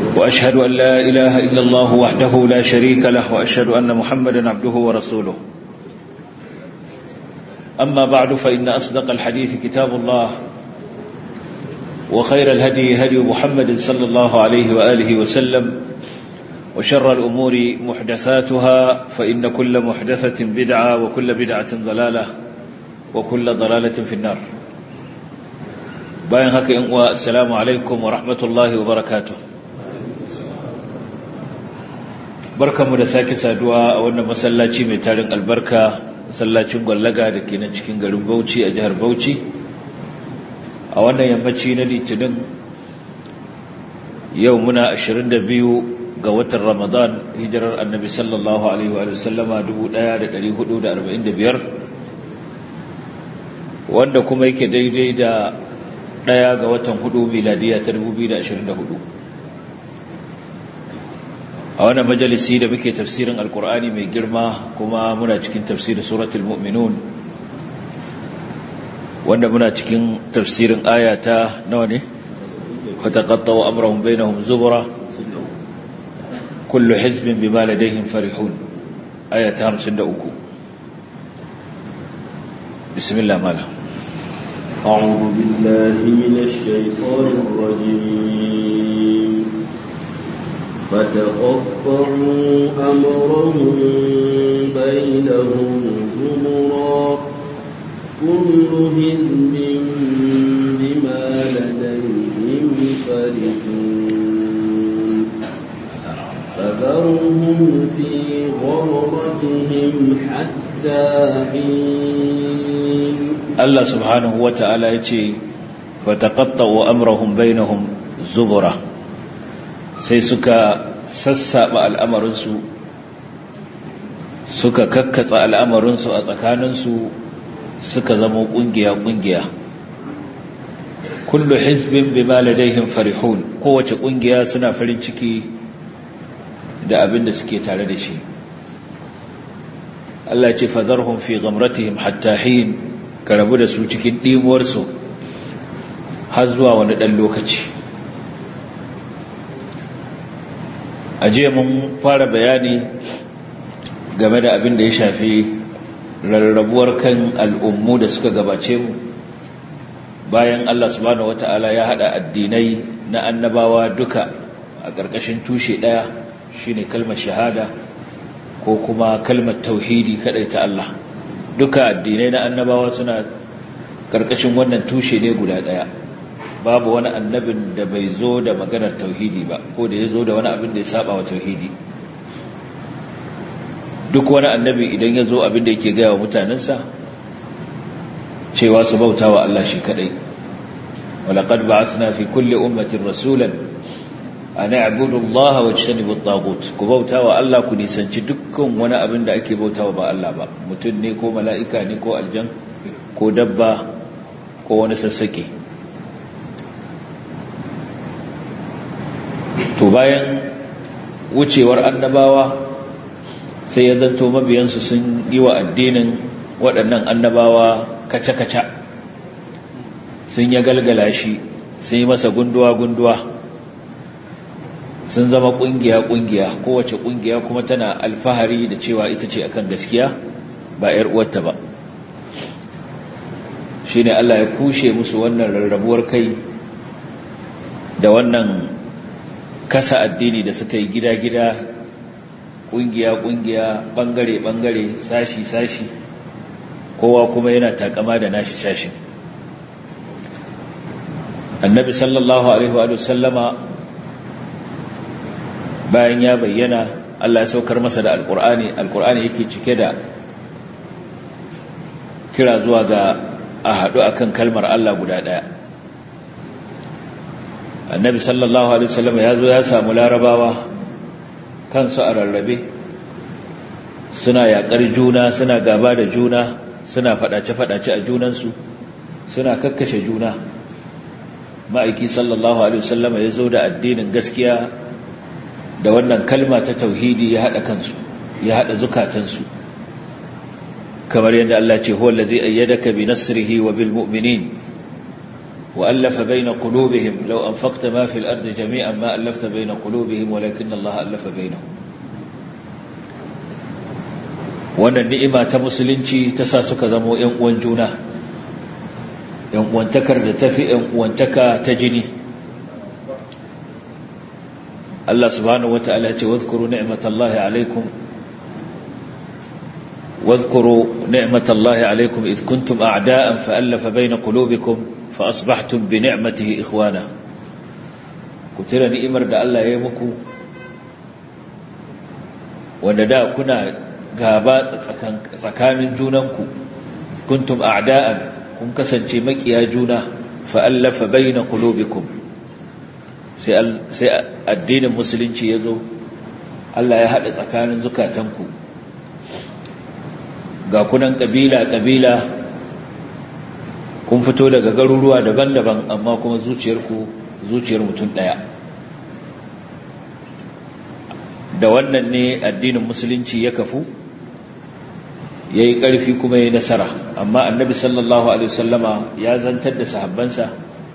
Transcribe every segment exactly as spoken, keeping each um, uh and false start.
وأشهد أن لا إله إلا الله وحده لا شريك له وأشهد أن محمدا عبده ورسوله أما بعد فإن أصدق الحديث كتاب الله وخير الهدي هدي محمد صلى الله عليه وآله وسلم وشر الأمور محدثاتها فإن كل محدثة بدعة وكل بدعة ضلالة وكل ضلالة في النار. باين هكا السلام عليكم ورحمة الله وبركاته. بركة مدساكي سادوا أولنا مسلاتي ميتارن البركة masallacin gwallaga da ke nan cikin garin Bauchi a jihar Bauchi a wannan yammaci na Litinin yau muna ashirin da biyu ga watan Ramadan hijirar Annabi sallallahu alaihi wa sallama dubu ɗaya da ɗari hudu da arba'in da biyar wanda kuma yake daidai da ɗaya ga watan hudu miladiya ta dubu biyu da ashirin da hudu a wannan majalisi da muke tafsirin alkur'ani mai girma kuma muna cikin tafsirin suratul mu'minun wanda muna cikin tafsirin ayata nawa ne fataqattaw amrahum bainahum zubura kullu hizbin bima ladayhim farihun ayata hamsin da uku bismillah mala a'udhu billahi minash shaitanir rajim فتقطعوا أمرهم بينهم زبرا كل حزب بما لديهم فرحون فذرهم في غربتهم حتى حين الله سبحانه وتعالى يقول فتقطعوا أمرهم بينهم زبرا sai suka sassaba al'amarinsu suka kakkatsa al'amarinsu a tsakaninsu suka zama ƙungiya-ƙungiya kullu hizbin bima ladaihim farihun kowace ƙungiya suna farin ciki da abin da suke tare da shi Allah ce fadharhum fi ghamratihim hatta hin ka rabu da su cikin ɗimuwarsu har zuwa wani ɗan lokaci. A jiya mun fara bayani game da abin da ya shafi rarrabuwar kan al'ummu da suka gabace mu bayan Allah subhanahu wata'ala ya hada addinai na annabawa duka a ƙarƙashin tushe ɗaya shine kalmar shahada ko kuma kalmar tauhidi kadai ta Allah. Duka addinai na annabawa suna ƙarƙashin wannan tushe ne guda ɗaya. Babu wani annabin da bai zo da maganar tauhidi ba ko da ya zo da wani abin da ya saba wa tauhidi. Duk wani annabi idan ya zo abin da yake gaya wa mutanensa cewa su bauta wa Allah shi kadai. walaqad ba'athna fi kulli ummatin rasulan an a'budu Allah wa tajtanibu at-taghut. Ku bauta wa Allah ku nisanci dukkan wani abin da ake bautawa ba Allah ba, mutum ne ko mala'ika ne ko aljan ko dabba ko wani sassake. To bayan wucewar annabawa sai ya zanto mabiyansu sun yi wa addinin waɗannan annabawa kaca-kaca, sun ya galgala shi, sun yi masa gunduwa-gunduwa, sun zama ƙungiya-ƙungiya, kowace ƙungiya kuma tana alfahari da cewa ita ce akan gaskiya ba 'yar uwarta ba. Shi ne Allah ya kushe musu wannan rarrabuwar kai da wannan kasa addini da suka yi gida-gida, ƙungiya-ƙungiya, ɓangare-ɓangare, sashi-sashi, kowa kuma yana takama da nashi shashin. Annabi sallallahu Alaihi wa sallama bayan ya bayyana, Allah ya saukar masa da Alƙur'ani, Alƙur'ani yake cike da kira zuwa ga a haɗu akan kalmar Allah guda ɗaya. Annabi sallallahu alaihi wasallam ya zo ya samu larabawa kansu a rarrabe, suna yaƙar juna, suna gaba da juna, suna faɗace-faɗace a junansu, suna kakkashe juna. Ma'aiki sallallahu alaihi wasallam ya zo da addinin gaskiya da wannan kalma ta tauhidi ya haɗa kansu, ya haɗa zukatansu. kamar yadda Allah ce huwa allazi ayyadaka bi nasrihi wa bil mu'minin وألف بين قلوبهم لو أنفقت ما في الأرض جميعا ما ألفت بين قلوبهم ولكن الله ألف بينهم. wannan ni'ima ta musulunci ta sa suka zamo ƴan uwan juna, ƴan uwantakar da tafi ƴan uwantaka ta jini. Allah subhanahu wata'ala ce wadhkuru ni'matallahi alaykum wadhkuru ni'matallahi alaykum idh kuntum a'da'an fa'alafa bayna qulubikum فأصبحتم بنعمته إخوانا. كتير نئمر دا الله يمكو وندى كنا غابات فكان جوننكو كنتم أعداء كن كسنجي مكيا جونا فألف بين قلوبكم سي الدين المسلم يزو الله يحدث فكان زكاتنكو ga kunan kabila kabila kun fito daga garuruwa daban-daban amma kuma zuciyarku zuciyar mutum daya. Da wannan ne addinin musulunci ya kafu yayi ƙarfi kuma yayi nasara. Amma annabi sallallahu alaihi wasallama ya zantar da sahabbansa,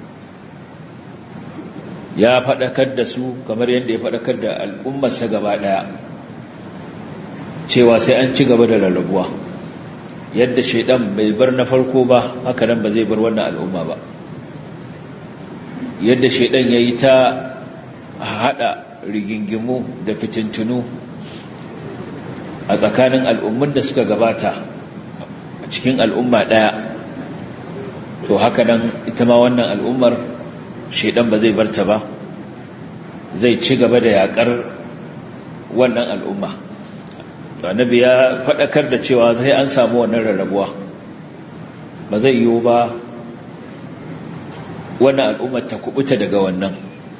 ya faɗakar da su kamar yadda ya faɗakar da al'ummarsa gaba daya cewa sai an ci gaba da rarrabuwa. Yadda shaidan bai bar na farko ba haka nan ba zai bar wannan al'umma ba. Yadda shaidan yayi ta hada rigingimu da fitintunu a tsakanin al'ummun da suka gabata a cikin al'umma daya, to haka nan ita ma wannan al'ummar shaidan ba zai barta ba, zai ci gaba da yakar wannan al'umma. annabi ya faɗakar da cewa sai an samu wannan rarrabuwa, ba zai yiwu ba wannan al'ummar ta kubuta daga wannan.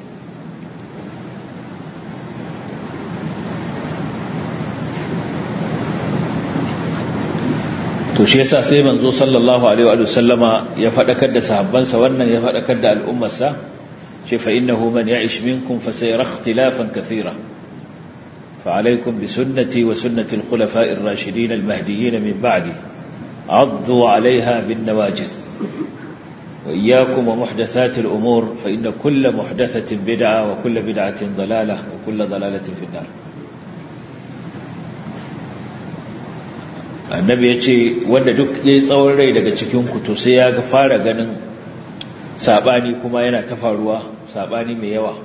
To shi yasa sai manzo sallallahu alaihi wa sallama ya faɗakar da sahabbansa wannan, ya faɗakar da al'ummarsa ce fa innahu man ya'ish minkum fa sayara ikhtilafan kathira فعليكم بسنتي وسنة الخلفاء الراشدين المهديين من بعدي عضوا عليها بالنواجذ وإياكم ومحدثات الأمور فإن كل محدثة بدعة وكل بدعة ضلالة وكل ضلالة في النار. النبي يقول wanda duk yayi tsawon rai daga cikin ku to sai ya ga fara ganin sabani kuma yana ta faruwa, sabani mai yawa.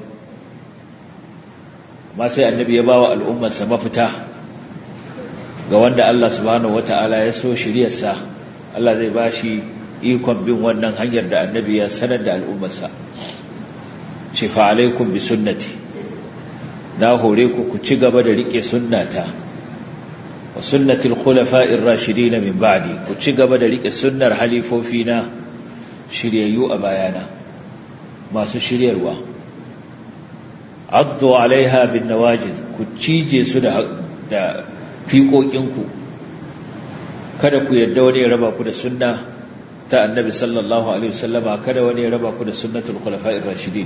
Ma sai annabi ya bawa al'ummarsa mafita ga wanda Allah subhanahu wata'ala ya so shiriyarsa, Allah zai bashi ikon bin wannan hanyar da annabi ya sanar da al'ummarsa. Ce fa alaikum bi sunnati, na hore ku ku ci gaba da rike sunnata wa sunnatul khulafa'ir rashidin min ba'di, ku ci gaba da rike sunnar halifofina shiryayyu a bayana masu shiryarwa. addu alaiha bin nawajid, ku cije su da da fiƙoƙinku, kada ku yarda wani ya raba ku da sunna ta annabi sallallahu alaihi wasallama, kada wani ya raba ku da sunnatul khulafa'ir rashidin.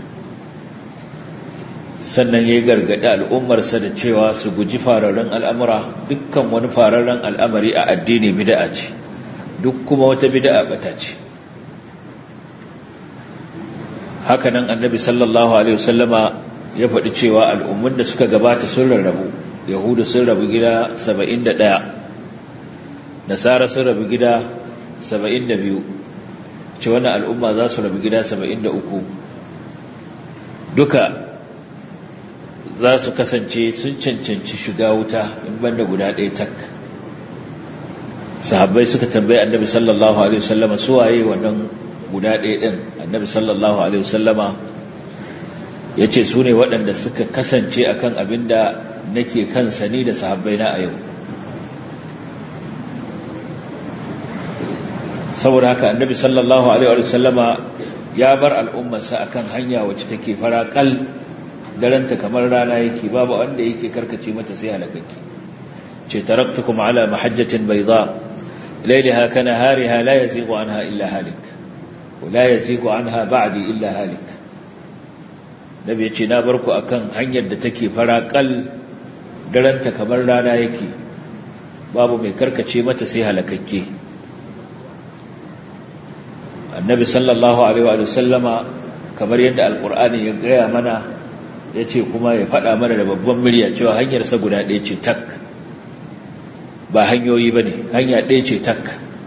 Sannan yayi gargadi al'ummarsa da cewa su guji fararren al'amura, dukkan wani fararren al'amari a addini bid'a ce, duk kuma wata bid'a bata ce. Haka nan annabi sallallahu alaihi wasallama ya faɗi cewa al'ummun da suka gabata sun rarrabu. Yahudu sun rabu gida saba'in da ɗaya, Nasara sun rabu gida saba'in da biyu, ce wannan al'umma za su rabu gida saba'in da uku, duka za su kasance sun cancanci shiga wuta in banda guda ɗaya tak. Sahabbai suka tambayi annabi sallallahu alaihi wasallama su waye wannan guda ɗaya ɗin. Annabi sallallahu alaihi wasallama ya ce su ne waɗanda suka kasance a kan abin da nake kansa ni da sahabbai na a yau. Saboda haka annabi sallallahu alaihi wa sallama ya bar al'ummarsa a kan hanya wacce take faraƙal, daranta kamar rana yake, babu wanda yake karkace mata sai halakakki. Ce taraktukum ala mahajjatin bayda laylaha kanahariha la yazigu anha illa halik wa la yazigu anha ba'di illa halik. Nabi ya ce na barku akan hanyar da take faraƙal, daranta kamar rana yake, babu mai karkace mata sai halakakke. annabi sallallahu alaihi wa sallama kamar yadda alqur'ani ya gaya mana yace kuma ya faɗa mana da babban murya cewa hanyar sa guda ɗaya ce tak, ba hanyoyi bane, hanya ɗaya ce tak,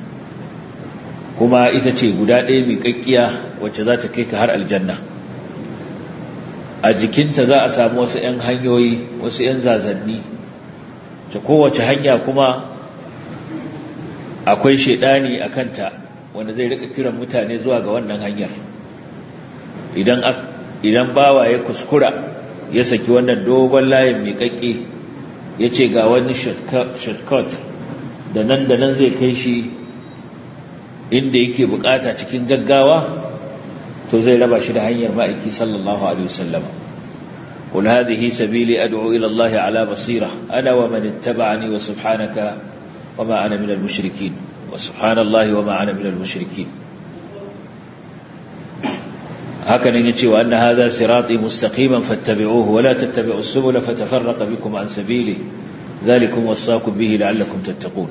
kuma ita ce guda ɗaya miƙaƙƙiya wacce za ta kai ka har aljanna. A jikinta za a samu wasu ‘yan hanyoyi, wasu ‘yan zazanni, ta kowace hanya kuma akwai shaidani a kanta wanda zai rika kiran mutane zuwa ga wannan hanyar. Idan idan bawa ya kuskura ya saki wannan dogon layin miƙaƙƙe ya ce ga wani shortcut da nan da nan zai kai shi inda yake bukata cikin gaggawa, to zai raba shi da hanyar ma'aiki sallallahu alaihi wasallam. qul hadhihi sabili ad'u ila Allah ala basira ana wa man ittaba'ani wa subhanaka wa ma ana minal mushrikeen wa subhanallahi wa ma ana minal mushrikeen. haka nan yace wa anna hadha sirati mustaqiman fattabi'uhu wa la tattabi'us subula fatafarraqa bikum an sabili dhalikum wasaqu bihi la'allakum tattaqun.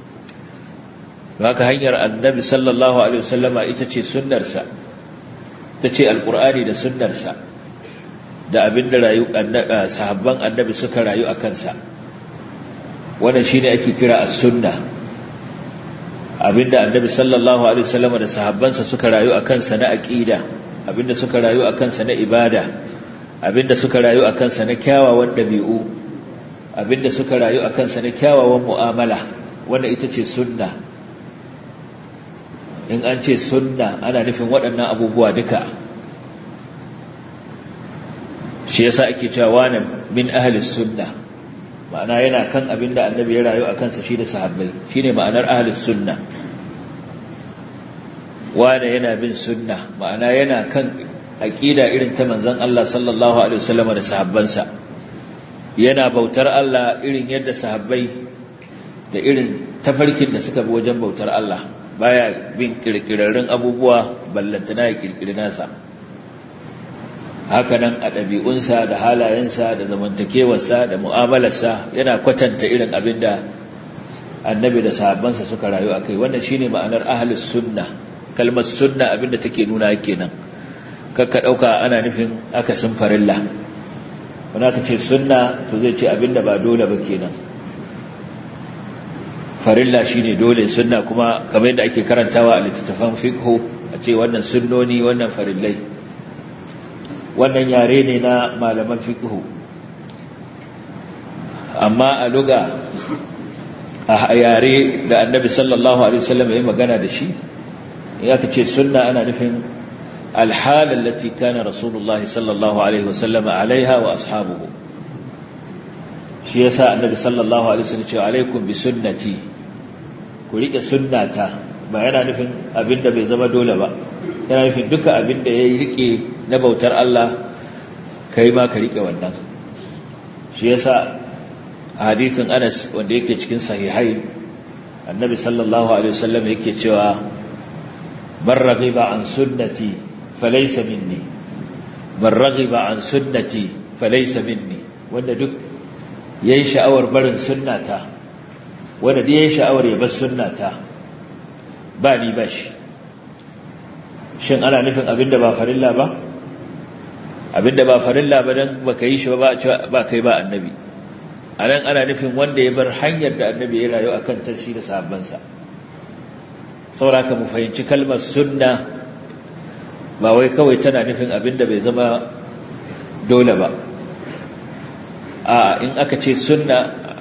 haka hanyar annabi sallallahu alaihi wasallama ita ce sunnarsa, ta ce alƙur'ani da sunnarsa da abinda rayu sahabban annabi suka rayu a kansa. wannan shine ake kira as-sunna, abinda annabi sallallahu alaihi wasallam da sahabbansa suka rayu a kansa na aqida, abinda suka rayu a kansa na ibada, abinda suka rayu a kansa na kyawawan dabi'u, abinda suka rayu a kansa na kyawawan mu'amala. wannan ita ce sunna. in an ce sunna ana nufin waɗannan abubuwa duka. shi yasa ake cewa wani min ahlis sunna, ma'ana yana kan abinda annabi ya rayu a kansa shi da sahabbai, shine ma'anar ahlis sunna. wani yana bin sunna, ma'ana yana kan aqida irin ta manzon Allah sallallahu alaihi wasallam da sahabbansa, yana bautar Allah irin yadda sahabbai da irin tafarkin da suka bi wajen bautar Allah, baya bin kirkirarrun abubuwa ballantana ya kirkiri nasa. hakanan a ɗabi'unsa da halayensa da zamantakewarsa da mu'amalarsa yana kwatanta irin abinda annabi da sahabbansa suka rayu akai. wannan shine ma'anar ahlus sunna. kalmar sunna abinda take nuna kenan, kakka dauka ana nufin akasin farilla. wanda aka ce sunna to zai ce abinda ba dole ba kenan. farilla shine dole, sunna kuma kamar yadda ake karantawa a littattafan fiqh a ce wannan sunnoni wannan farillai. wannan yare ne na malaman fiqh, amma a lugha a yare da annabi sallallahu alaihi wasallam ya magana da shi, ya kace sunna ana nufin alhal allati kana rasulullahi sallallahu alaihi wasallam alaiha wa ashabuhu. shi yasa annabi sallallahu alaihi wasallam ce alaikum bi sunnati, ku rike sunnata. ba yana nufin abinda bai zama dole ba, yana nufin duka abinda yayi rike na bautar Allah kai ma ka rike wannan. shi yasa a hadisin Anas wanda yake cikin sahihai, annabi sallallahu alaihi wasallam yake cewa man raghiba an sunnati falaysa minni, man raghiba an sunnati falaysa minni. wanda duk yayin sha'awar barin sunnata, wanda duk yayin sha'awar ya bar sunnata, ba ni ba shi. shin ana nufin abinda ba farilla ba? abinda ba farilla ba dan baka yi shi ba ba kai ba annabi. anan ana nufin wanda ya bar hanyar da annabi ya rayu akan ta shi da sahabbansa. sauraka mu fahimci kalmar sunna ba wai kawai tana nufin abinda bai zama dole ba. a in aka ce sunna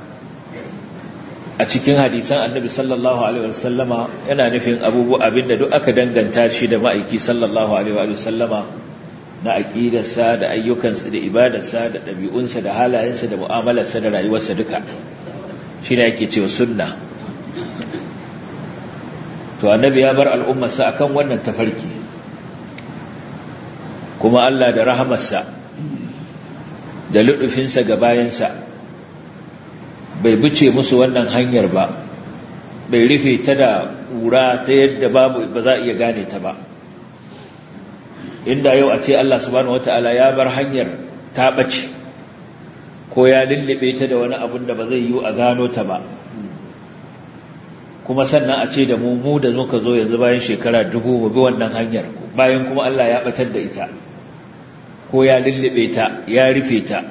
a cikin hadisan annabi sallallahu alaihi wasallama yana nufin abubuwa abinda duk aka danganta shi da ma'aiki sallallahu alaihi wasallama na aqidarsa da ayyukansa da ibadarsa da dabi'unsa da halayensa da mu'amalarsa da rayuwarsa duka shine yake cewa sunna. to annabi ya bar al'ummarsa akan wannan tafarki, kuma Allah da rahamarsa da luɗufinsa ga bayansa bai bice musu wannan hanyar ba, bai rufe ta da ƙura ta yadda babu ba za a iya gane ta ba. inda yau a ce Allah subhanahu wataala ya bar hanyar ta ɓace ko ya lullube ta da wani abun da ba zai yi a gano ta ba, kuma sannan a ce da mu mu da zo ka zo yanzu bayan shekara dubu mu bi wannan hanyar bayan kuma Allah ya batar da ita ko ya lullube ta ya rufe ta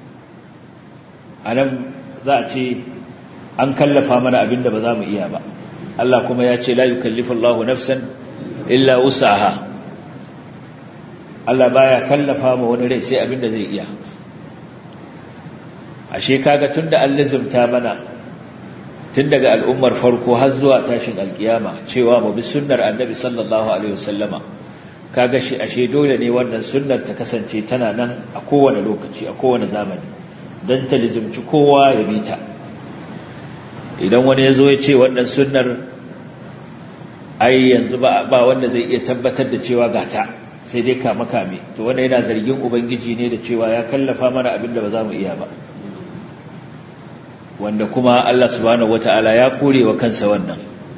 anan za a ce an kallafa mana abinda ba za mu iya ba Allah kuma ya ce la yukallifu Allahu nafsan illa wus'aha Allah baya kallafa ma wani rai sai abinda zai iya ashe kaga tunda an lazumta mana tun daga al'ummar farko har zuwa tashin alkiyama cewa mu bi sunnar annabi sallallahu alaihi wasallama kaga shi ashe dole ne wannan sunnar ta kasance tana nan a kowane lokaci a kowane zamani dan ta lazumci kowa ya bi ta idan wani yazo ya ce wannan sunnar ai yanzu ba ba wanda zai iya tabbatar da cewa gata sai dai kama kame to wanda yana zargin ubangiji ne da cewa ya kallafa mana abin da ba za mu iya ba wanda kuma Allah subhanahu wataala ya kore wa kansa wannan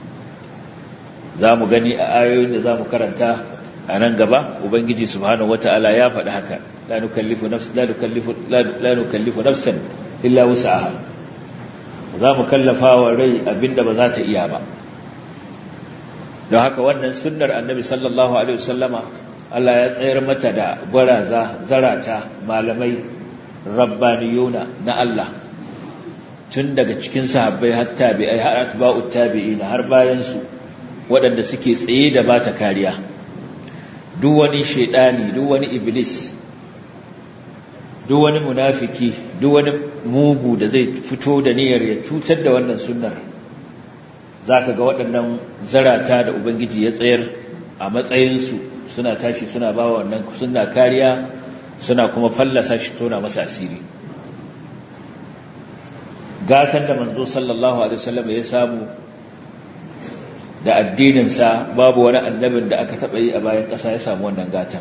zamu gani a ayoyin da zamu karanta a nan gaba ubangiji subhanahu wataala ya faɗi haka la nukallifu nafsan la nukallifu la nukallifu nafsan illa wus'aha zamu kallafa wa rai abinda ba za ta iya ba don haka wannan sunnar annabi sallallahu alaihi wasallama Allah ya tsayar mata da gwaraza zarata malamai rabbaniyuna na Allah tun daga cikin sahabbai har tabi'ai har atba'ut tabi'ina har bayan su waɗanda suke tsaye da bata kariya duk wani shedani duk wani iblis duk wani munafiki duk wani mugu da zai fito da niyyar ya cutar da wannan sunnar zaka ga waɗannan zarata da ubangiji ya tsayar a matsayin su suna tashi suna bawa wannan sunna kariya suna kuma fallasa shi tona masa asiri gatan da manzo sallallahu alaihi wasallam ya samu da addinin sa babu wani annabin da aka taba yi a bayan kasa ya samu wannan gatan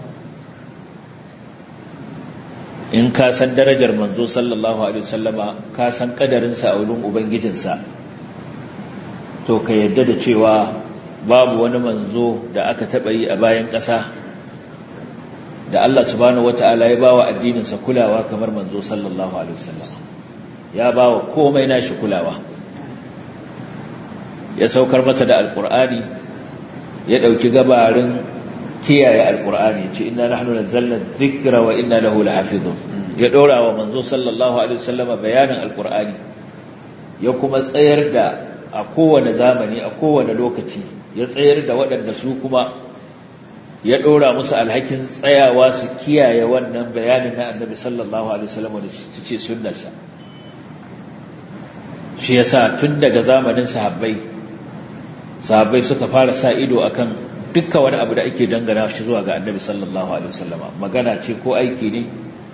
in ka san darajar manzo sallallahu alaihi wasallama ka san kadarin sa a wurin ubangijin sa to ka yadda da cewa babu wani manzo da aka taba yi a bayan kasa da Allah subhanahu wataala ya bawa addinin sa kulawa kamar manzo sallallahu alaihi wasallama ya ba wa komai nashi kulawa ya saukar masa da alkur'ani ya dauki gabarin kiyaye alkur'ani ce inna nahnu nazzalna dhikra wa inna lahu lahafizun ya dora wa manzo sallallahu alaihi wasallama bayanin alkur'ani ya kuma tsayar da a kowane zamani a kowane lokaci ya tsayar da waɗanda su kuma ya dora musu alhakin tsayawa su kiyaye wannan bayanin na annabi sallallahu alaihi wasallama da su ce sunnarsa shi yasa tun daga zamanin sahabbai sahabbai suka fara sa ido akan dukkan wani abu da ake dangana shi zuwa ga Annabi sallallahu alaihi wasallama magana ce ko aiki ne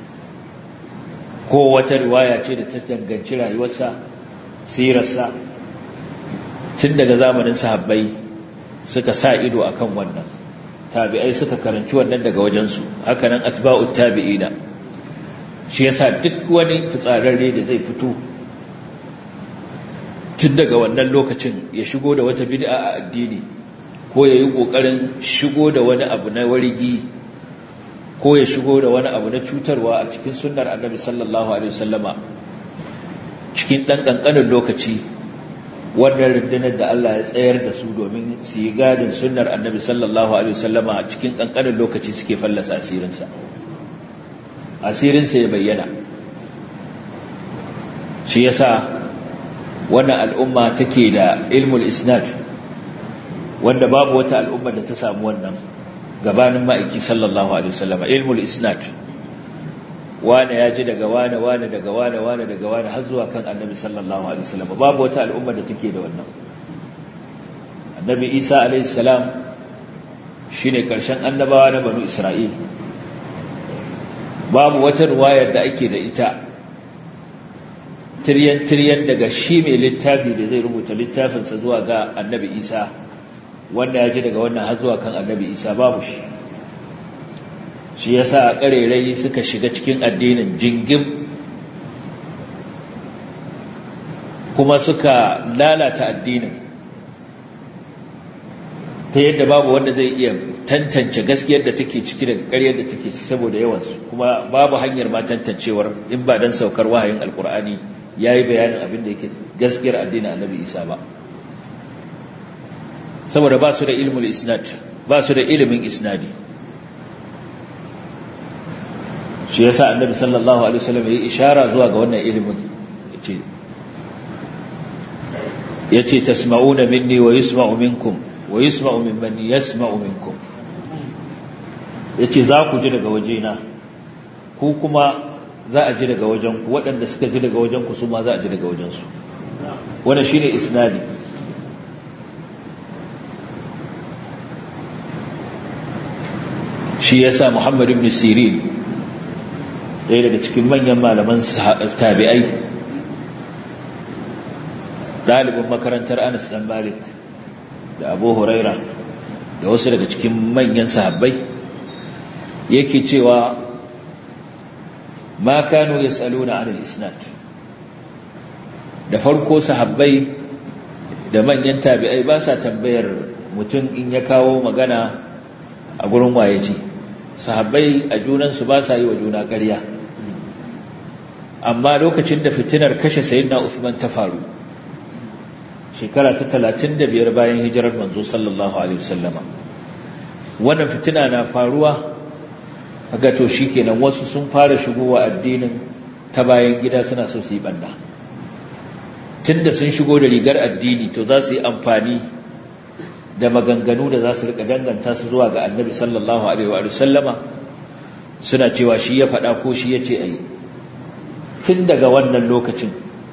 ko wata riwaya ce da ta danganci rayuwarsa sirarsa tun daga zamanin sahabbai suka sa ido akan wannan tabi'ai suka karanci wannan daga wajensu haka nan atba'ut tabi'ina shi yasa duk wani fitsararre da zai fito tun daga wannan lokacin ya shigo da wata bid'a a addini ko ya yi ƙoƙarin shigo da wani abu na warigi ko ya shigo da wani abu na cutarwa a cikin sunnar annabi sallallahu alaihi wasallama cikin ɗan ƙanƙanin lokaci wannan rundunar da Allah ya tsayar da su domin su yi gadin sunnar annabi sallallahu alaihi wasallama a cikin ƙanƙanin lokaci suke fallasa asirinsa asirinsa ya bayyana shi yasa wannan al'umma take da ilmul isnad wanda babu wata al'umma da ta samu wannan gabanin ma'aiki sallallahu alaihi wasallam ilmul isnad wane ya ji daga wane wane daga wane wane daga wane har zuwa kan annabi sallallahu alaihi wasallam babu wata al'umma da take da wannan annabi Isa alaihi salam shine karshen annabawa na banu Isra'il babu wata riwayar da ake da ita tiryan-tiryan daga shi mai littafi da zai rubuta littafinsa zuwa ga annabi Isa wanda ya ji daga wannan har zuwa kan annabi Isa babu shi shi yasa a ƙarerai suka shiga cikin addinin jingim kuma suka lalata addinin ta yadda babu wanda zai iya tantance gaskiyar da take ciki da ƙaryar da take ciki saboda yawansu kuma babu hanyar ma tantancewar in ba dan saukar wahayin alkur'ani yayi bayanin abin da yake gaskiyar addinin annabi Isa ba saboda ba su da ilmul isnad ba su da ilimin isnadi shi yasa annabi sallallahu alaihi wasallam ya ishara zuwa ga wannan ilimin yace yace tasma'una minni wa yusma'u minkum wa yusma'u mimman yasma'u minkum yace za ku ji daga wajena ku kuma za a ji daga wajen ku waɗanda suka ji daga wajen ku su ma za a ji daga wajen su wannan shine isnadi shi yasa Muhammad ibn Sirin ɗaya daga cikin manyan malaman tabi'ai ɗalibin makarantar Anas dan Malik da Abu Huraira da wasu daga cikin manyan sahabbai yake cewa ma kanu yasaluna 'anil isnad da farko sahabbai da manyan tabi'ai ba sa tambayar mutum in ya kawo magana a gurin waye ji sahabbai a junansu ba sa yi wa juna ƙarya amma lokacin da fitinar kashe sayyidina Uthman ta faru shekara ta talatin da biyar bayan hijirar manzo sallallahu alaihi wasallama wannan fitina na faruwa kaga to shikenan wasu sun fara shigowa addinin ta bayan gida suna so su yi banda tunda sun shigo da rigar addini to za su yi amfani da maganganu da za su rika danganta su zuwa ga annabi sallallahu alaihi wa sallama suna cewa shi ya faɗa ko shi ya ce ayi tun daga wannan lokacin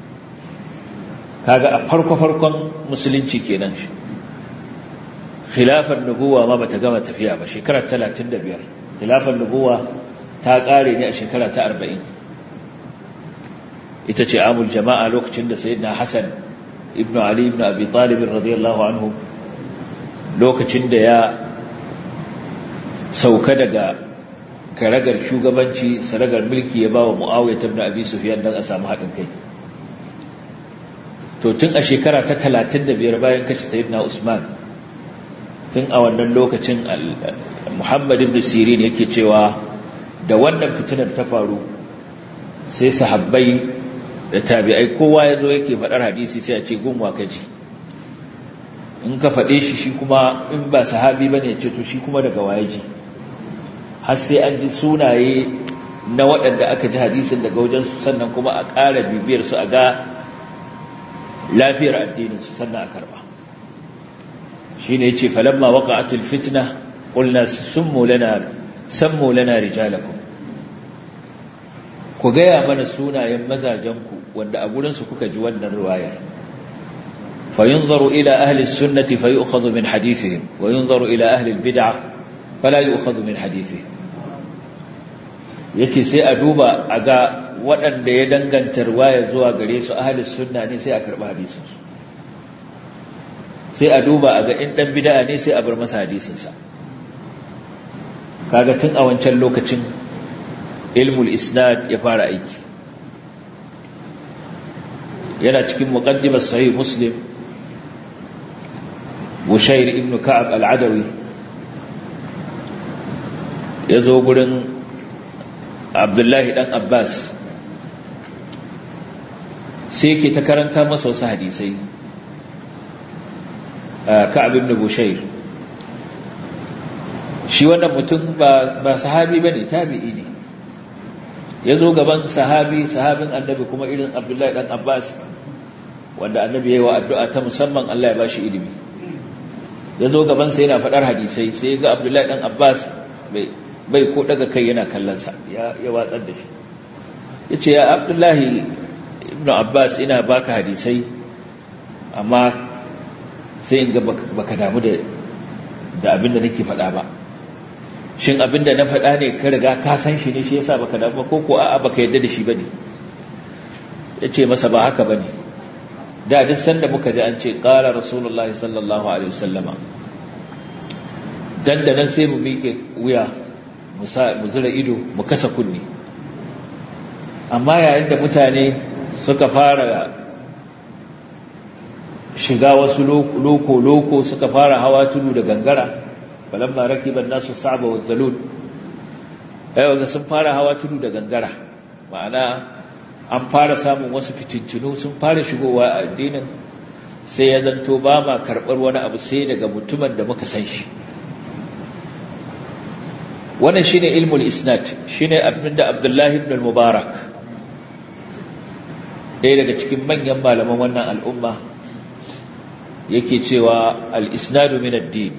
kaga a farko-farkon musulunci kenan shi khilafar nubuwa ma bata gama tafiya ba shekara talatin da biyar khilafar nubuwa ta ƙare ne a shekara ta arba'in ita ce amul jama'a lokacin da sayyidina Hassan ibn Ali ibn Abi Talib radiyallahu anhu lokacin da ya sauka daga karagar shugabanci saragar mulki ya bawa Muawiya ibn Abi Sufyan dan a samu haɗin kai to tun a shekara ta talatin da biyar bayan kashe sayyidina Usman tun a wannan lokacin Muhammad ibn Sirin yake cewa da wannan fitinar ta faru sai sahabbai da tabi'ai kowa yazo yake faɗar hadisi sai a ce gunwa kaji in ka faɗe shi shi kuma in ba sahabi bane ya ce to shi kuma daga waye ji har sai an ji sunaye na waɗanda aka ji hadisin daga wajensu sannan kuma a ƙara bibiyar su a ga lafiyar addinin su sannan a karɓa shine yace falamma waqa'atil fitna qulna summu lana sammu lana rijalakum ku gaya mana sunayen mazajenku wanda a gurin su kuka ji wannan riwayar fayunzaru ila ahli sunnati fayu'khadhu min hadithihim wa yunzaru ila ahli albid'ah fala yu'khadhu min hadithihim yace sai a duba a ga waɗanda ya danganta riwaya zuwa gare su ahlus sunna ne sai a karɓi hadisin su sai a duba a ga in dan bid'a ne sai a bar masa hadisin sa kaga tun a wancan lokacin ilmul isnad ya fara aiki yana cikin muqaddimar sahih muslim Bushayr ibn Ka'ab al-Adawi yazo gurin Abdullahi dan Abbas sai yake ta karanta masa wasu hadisai Ka'ab ibn Bushayr shi wannan mutum ba ba sahabi bane tabi'i ne yazo gaban sahabi sahabin annabi kuma irin Abdullahi dan Abbas wanda annabi yayi wa addu'a ta musamman Allah ya bashi ilimi yazo gaban sa yana fadar hadisai sai ga Abdullahi dan Abbas bai bai ko daga kai yana kallon sa ya ya watsar da shi yace ya Abdullahi ibn Abbas ina baka hadisai amma sai in ga baka damu da da abin da nake faɗa ba shin abin da na faɗa ne ka riga ka san shi ne shi yasa baka damu ko ko a'a baka yarda da shi bane yace masa ba haka bane da duk sanda muka ji an ce qala rasulullahi sallallahu alaihi wasallama dan da nan sai mu miƙe wuya mu zura ido mu kasa kunni amma yayin da mutane suka fara shiga wasu loko-loko suka fara hawa tudu da gangara falamma rakiban nasu sa'ba wa zalul ayo sun fara hawa tudu da gangara ma'ana an fara samun wasu fitintunu sun fara shigowa a addinin sai ya zanto ba ma karɓar wani abu sai daga mutumin da muka san shi. Wannan shine ilmul isnad, shine abinda Abdullah ibn al-Mubarak, ɗaya daga cikin manyan malaman wannan al'umma, yake cewa al-isnadu min ad-din,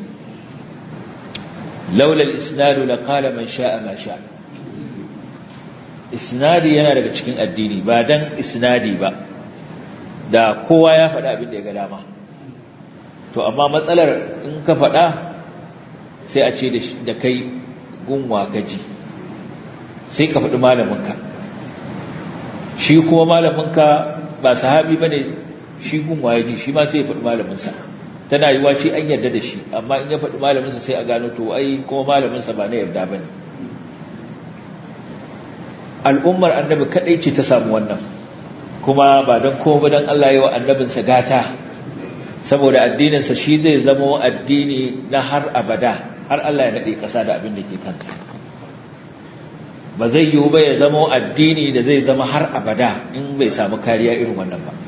laula al-isnadu laqala man sha'a ma sha'a. Isnadi yana daga cikin addini, ba dan isnadi ba da kowa ya faɗa abin da ya ga dama. To amma matsalar in ka faɗa sai a ce da kai gunwa gaji, sai ka faɗi malaminka, shi kuma malaminka ba sahabi ba ne, shi gunwa ya ji, shi ma sai ya faɗi malaminsa. Tana yiwa shi an yarda da shi, amma in ya faɗi malaminsa sai a gano to ai kuma malaminsa ba na yarda ba ne. Al'ummar annabi kaɗai ce ta samu wannan, kuma ba don kuma ba don Allah yi wa annabinsa gata, saboda addininsa shi zai zamo addini na har abada, har Allah ya naɗe ƙasa da abin da ke kanta. Ba zai yiwu ba ya zamo addini da zai zama har abada in bai samu kariya irin wannan ba.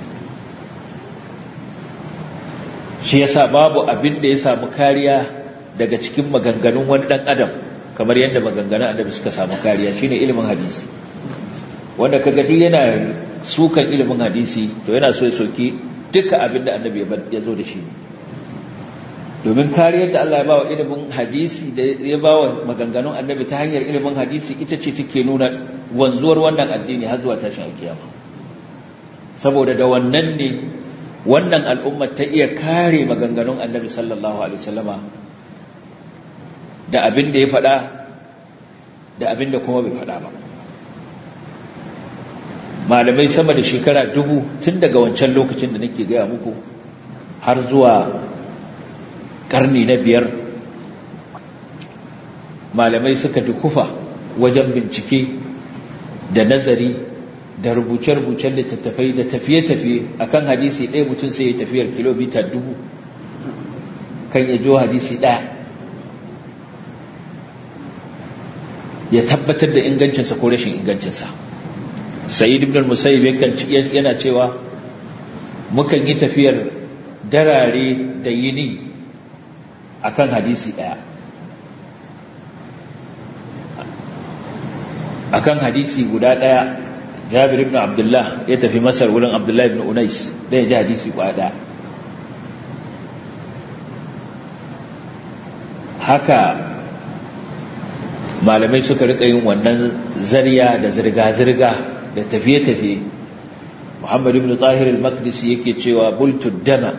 Shi yasa babu abin da ya samu kariya daga cikin maganganun wani ɗan adam kamar yadda maganganun annabi suka samu kariya, shine ilimin hadisi. Wanda kaga duk yana sukan ilimin hadisi to yana so ya soki duka abin da annabi ya zo da shi, domin kariyar da Allah ya bawa ilimin hadisi da ya bawa maganganun annabi ta hanyar ilimin hadisi ita ce take nuna wanzuwar wannan addini har zuwa tashin alkiyama. Saboda da wannan ne wannan al'umma ta iya kare maganganun annabi sallallahu alaihi wasallama da abin da ya faɗa da abin da kuma bai faɗa ba. Malamai sama da shekara dubu tun daga wancan lokacin da nake gaya muku har zuwa ƙarni na biyar, malamai suka dukufa wajen bincike da nazari da rubuce-rubucen littattafai da tafiye-tafiye akan hadisi ɗaya. Mutum sai ya tafiyar kilomita dubu kan ya jo hadisi ɗaya, ya tabbatar da ingancinsa ko rashin ingancinsa. Sa'id ibn al-Musayyib yana cewa mukan yi tafiyar darare da yini akan hadisi daya, akan hadisi guda daya. Jabir ibn Abdullah ya tafi Masar wurin Abdullah ibn Unais da ya ji hadisi guda daya. Haka malamai suka rika yin wannan zariya da zirga-zirga da tafiye-tafiye. Muhammad ibn Tahir al-Maqdisi yake cewa bultu dama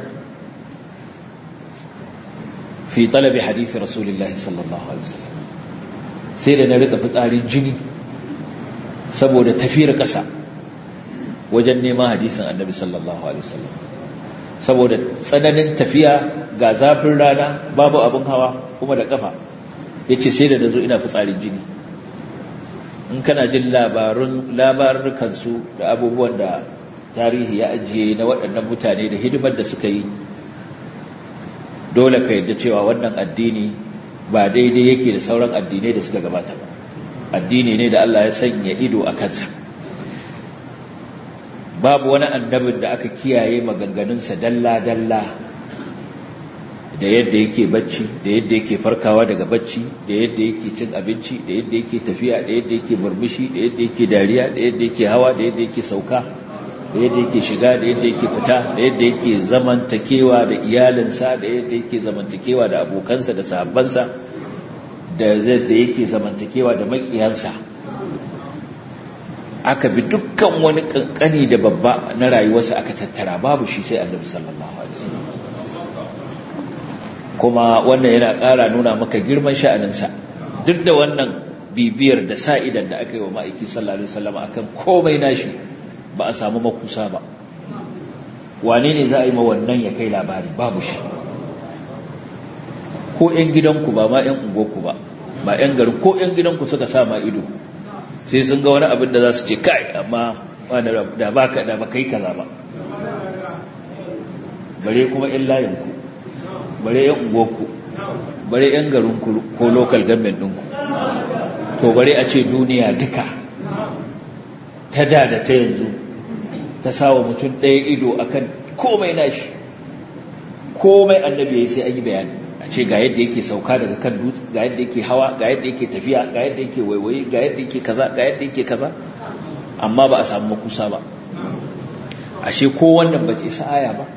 fi talabi hadisi Rasulullahi sallallahu alaihi wasallam, sai da na rika fitsarin jini saboda tafiyar ƙasa wajen neman hadisin Annabi sallallahu alaihi wasallam, saboda tsananin tafiya ga zafin rana, babu abin hawa kuma da kafa. Yace sai da nazo ina fitsarin jini. In kana jin labarun labarukansu da abubuwan da tarihi ya ajiye na waɗannan mutane da hidimar da suka yi, dole ka yarda cewa wannan addini ba daidai yake da sauran addinai da suka gabata ba. Addini ne da Allah ya sanya ido a kansa. Babu wani annabin da aka kiyaye maganganunsa dalla-dalla, da yadda yake bacci, da yadda yake farkawa daga bacci, da yadda yake cin abinci, da yadda yake tafiya, da yadda yake murmushi, da yadda yake dariya, da yadda yake hawa, da yadda yake sauka, da yadda yake shiga, da yadda yake fita, da yadda yake zamantakewa da iyalinsa, da yadda yake zamantakewa da abokansa da sahabbansa, da yadda yake zamantakewa da makiyansa. Aka bi dukkan wani kankani da babba na rayuwarsa aka tattara, babu shi sai Annabi sallallahu alaihi wasallam. Kuma wannan yana ƙara nuna maka girman sha'aninsa. Duk da wannan bibiyar da sa'idan da aka yi wa ma'aiki sallallahu alaihi wasallam akan komai nashi, ba a samu makusa ba. Wane ne za a yi ma wannan ya kai labari? Babu shi. Ko ƴan gidanku ba ma ƴan unguwarku ba, ba ƴan garin, ko ƴan gidanku suka sa ma ido, sai sun ga wani abin da za su ce kai, amma da ba ka da ba kai kaza ba. Bare kuma ƴan layinku, bare ƴan unguwarku, bare ƴan garinku ko local government ɗinku. To bare a ce duniya duka ta da da ta yanzu ta sawa mutum ɗaya ido akan komai nashi, komai annabi yayi sai an yi bayani a ce ga yadda yake sauka daga kan dutse, ga yadda yake hawa, ga yadda yake tafiya, ga yadda yake waiwaye, ga yadda yake kaza, ga yadda yake kaza, amma ba a samu makusa ba. Ashe ko wannan ba ta isa aya ba.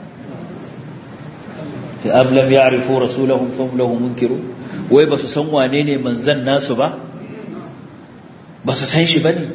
Fi am lam ya'rifu rasulahum fa hum lahu munkirun. Wai ba su san wane ne manzon nasu ba? Ba su san shi bane.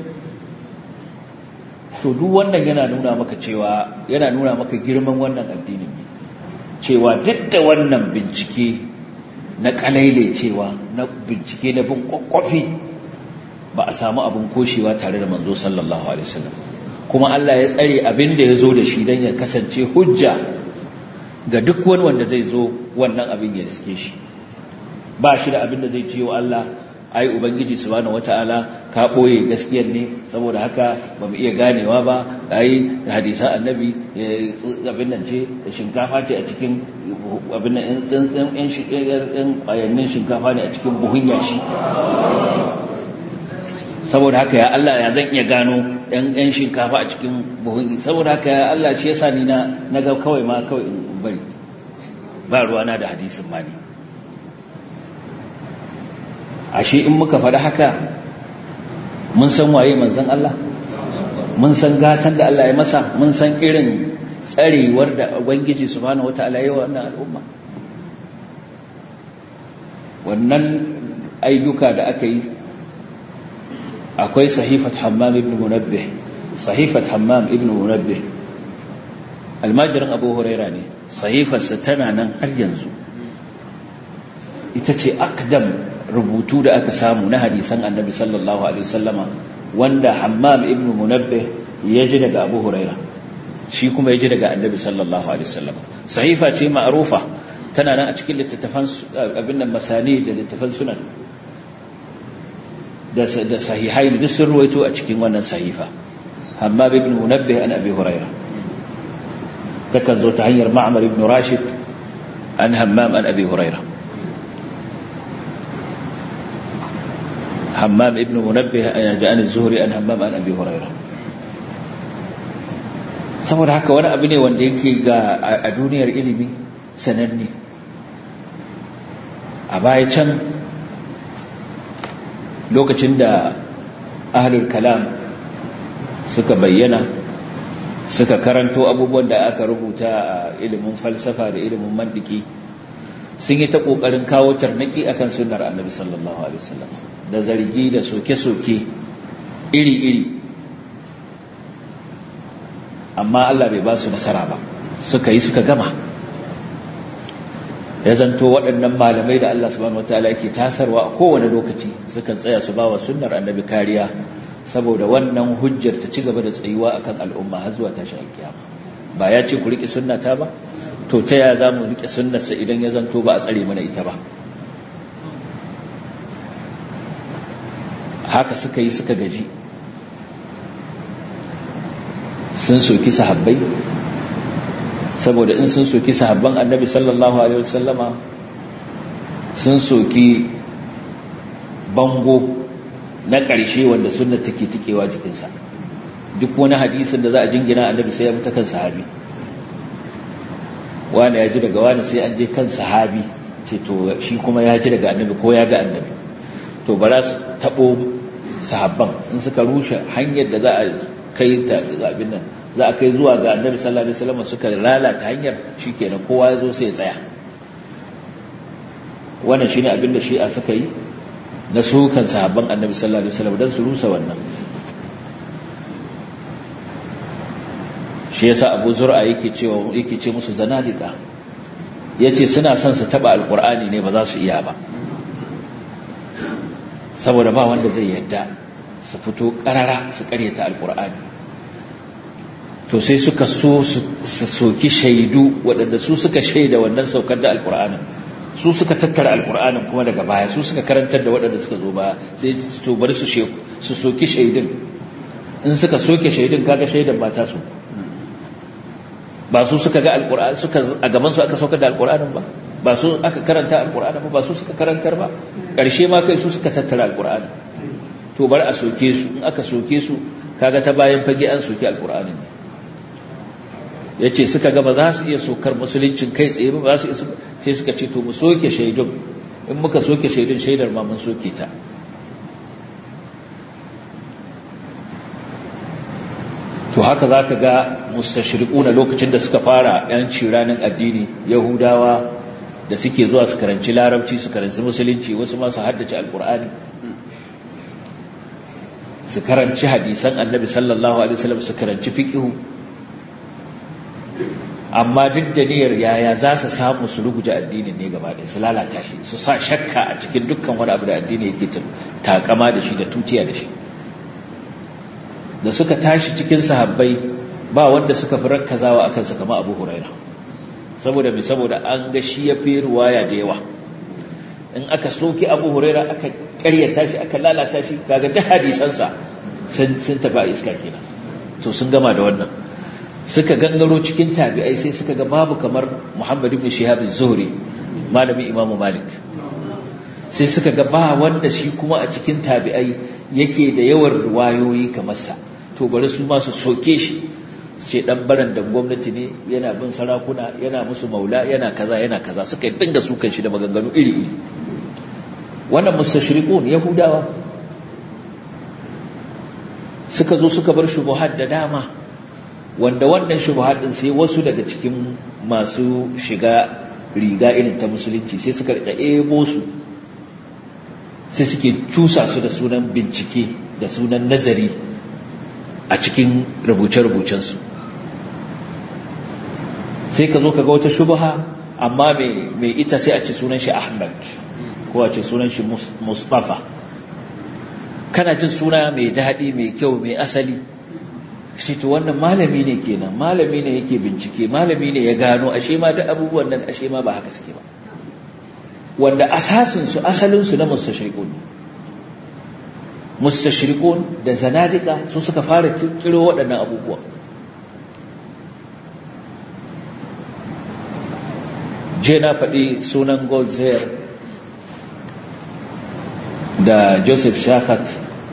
To duk wannan yana nuna maka cewa yana nuna maka girman wannan addinin ne. Cewa duk da wannan bincike na kalaile cewa na bincike na bin kwakwafi ba a samu abin koshewa tare da manzo sallallahu alaihi wasallam, kuma Allah ya tsare abin da ya zo da shi don ya kasance hujja ga duk wani wanda zai zo wannan abin ya riske shi. Ba shi da abin da zai ce wa Allah, ai ubangiji subhanahu wataala ka boye gaskiyar ne saboda haka ba mu iya ganewa ba, ai hadisan annabi abin nan ce shinkafa ce a cikin abin nan in tsintsin in shi in bayanin shinkafa ne a cikin buhun yashi, saboda haka ya Allah ya zan iya gano ɗan ɗan shinkafa a cikin buhun, saboda haka ya Allah shi yasa ni na naga kawai ma kawai in bari ba ruwana da hadisin ma ne. Ashe in muka faɗi haka mun san waye manzon Allah, mun san gatan da Allah ya masa, mun san irin tsarewar da Ubangiji subhanahu wataala ya yi wa wannan al'umma. Wannan ayyuka da aka yi, akwai sahifat Hammam ibn Munabbih. Sahifat Hammam ibn Munabbih almajirin Abu Huraira ne, sahifarsa tana nan har yanzu, ita ce akdam rubutu da aka samu na hadisan annabi sallallahu alaihi wasallama wanda Hammam ibn Munabbih ya ji daga Abu Huraira, shi kuma ya ji daga annabi sallallahu alaihi wasallama. Sahifa ce ma'rufa, tana nan a cikin littattafan abin nan masani da littattafan sunan da da sahihain duk sun ruwaito a cikin wannan sahifa. Hammam ibn Munabbih an Abi Huraira, takan zo ta hanyar Ma'mar ibn Rashid an Hammam an Abi Huraira. Hammam ibn Munabbih an az-Zuhri an Hammam an Abi Huraira. Saboda haka wani abu ne wanda yake ga a duniyar ilimi sananne. A baya can lokacin da ahlul kalam suka bayyana, suka karanto abubuwan da aka rubuta a ilimin falsafa da ilimin mantiki, sun yi ta kokarin kawo tarnaki akan sunnar annabi sallallahu alaihi wasallam, da zargi da soke-soke iri-iri, amma Allah bai ba su nasara ba. Suka yi suka gama, ya zanto waɗannan malamai da Allah subhanahu wataala yake tasarwa a kowane lokaci sukan tsaya su bawa sunnar annabi kariya, saboda wannan hujjar ta ci gaba da tsayuwa akan al'umma har zuwa tashin alkiyama. Ba ya ce ku riƙe sunnata ba, to ta yaya za mu riƙe sunnarsa idan ya zanto ba a tsare mana ita ba? Haka suka yi suka gaji, sun soki sahabbai, saboda in sun soki sahabban annabi sallallahu alaihi wasallama sun soki bango na ƙarshe wanda sunnar take tikewa jikinsa. Duk wani hadisin da za a jingina annabi sai ya bi ta kan sahabi, wani ya ji daga wani sai an je kan sahabi, ce to shi kuma ya ji daga annabi ko ya ga annabi. To ba za su taɓo sahabban, in suka rushe hanyar da za a kai ta abin nan, za a kai zuwa ga annabi sallallahu alaihi wasallam, suka lalata hanyar, shikenan kowa ya zo sai ya tsaya. Wannan shine abin da Shi'a suka yi na sukan sahabban annabi sallallahu alaihi wasallam dan su rusa wannan. Shi yasa Abu Zur'a yake cewa yake ce musu zanadika, yace suna son su taba alqur'ani ne ba za su iya ba, saboda ba wanda zai yadda su fito karara su karyata alqur'ani. To sai suka so su soki shaidu waɗanda su suka shaida wannan saukar da alqur'anin, su suka tattara alqur'anin kuma daga baya su suka karantar da waɗanda suka zo baya, sai to bari su su soki shaidun. In suka soke shaidun, kaga shaidan ba ta su ba su suka ga alqur'ani, suka a gaban su aka saukar da alqur'anin ba, ba su aka karanta alqur'ani ba, ba su suka karantar ba, karshe ma kai su suka tattara alqur'ani. To bari a soke su, in aka soke su kaga ta bayan fage an soki alqur'anin. ya ce suka gaba za su iya sokar musuluncin kai tsaye ba su sai suka ce to mu soke shaidun in muka soke shaidun shaidar ma mun soke ta to haka za ka ga mustashriquna lokacin da suka fara yanci ranar addini yahudawa da suke zuwa su karanci larabci su karanci musulunci wasu ma su haddace alkur'ani su karanci hadisan annabi sallallahu alaihi wasallam su karanci fiqhu amma duk da niyyar yaya za su samu su ruguje addinin ne gaba ɗaya su lalata shi su sa shakka a cikin dukkan wani abu da addini yake takama da shi da tutiya da shi da suka tashi cikin sahabbai ba wanda suka fi rakkazawa akan su kamar Abu Huraira saboda me saboda an ga shi ya fi ruwaya da yawa in aka soki Abu Huraira aka ƙaryata shi aka lalata shi kaga duk hadisansa sun sun tafi iska kenan to sun gama da wannan suka gangaro cikin tabi'ai sai suka ga babu kamar Muhammad ibn Shihab az-Zuhri malami Imam Malik sai suka ga ba wanda shi kuma a cikin tabi'ai yake da yawan riwayoyi kamar sa to bari su ma su soke shi sai dan baran da gwamnati ne yana bin sarakuna yana musu maula yana kaza yana kaza suka dinga sukan shi da maganganu iri iri wannan mustashriqun yahudawa suka zo suka bar shubuhat da dama wanda wannan shubuhat din sai wasu daga cikin masu shiga riga irin ta musulunci sai suka rika ebo su sai suke cusa su da sunan bincike da sunan nazari a cikin rubuce-rubucensu sai ka zo ka ga wata shubha amma mai ita sai a ce sunan shi Ahmad ko a ce sunan shi Mustafa kana jin suna mai daɗi mai kyau mai asali shi to wannan malami ne kenan malami ne yake bincike malami ne ya gano ashe ma da abubuwan nan ashe ma ba haka suke ba wanda asasin su asalin su na mustashriqun mustashriqun da zanadika su suka fara kirkiro waɗannan abubuwa je na faɗi sunan Goldziher da Joseph Shafat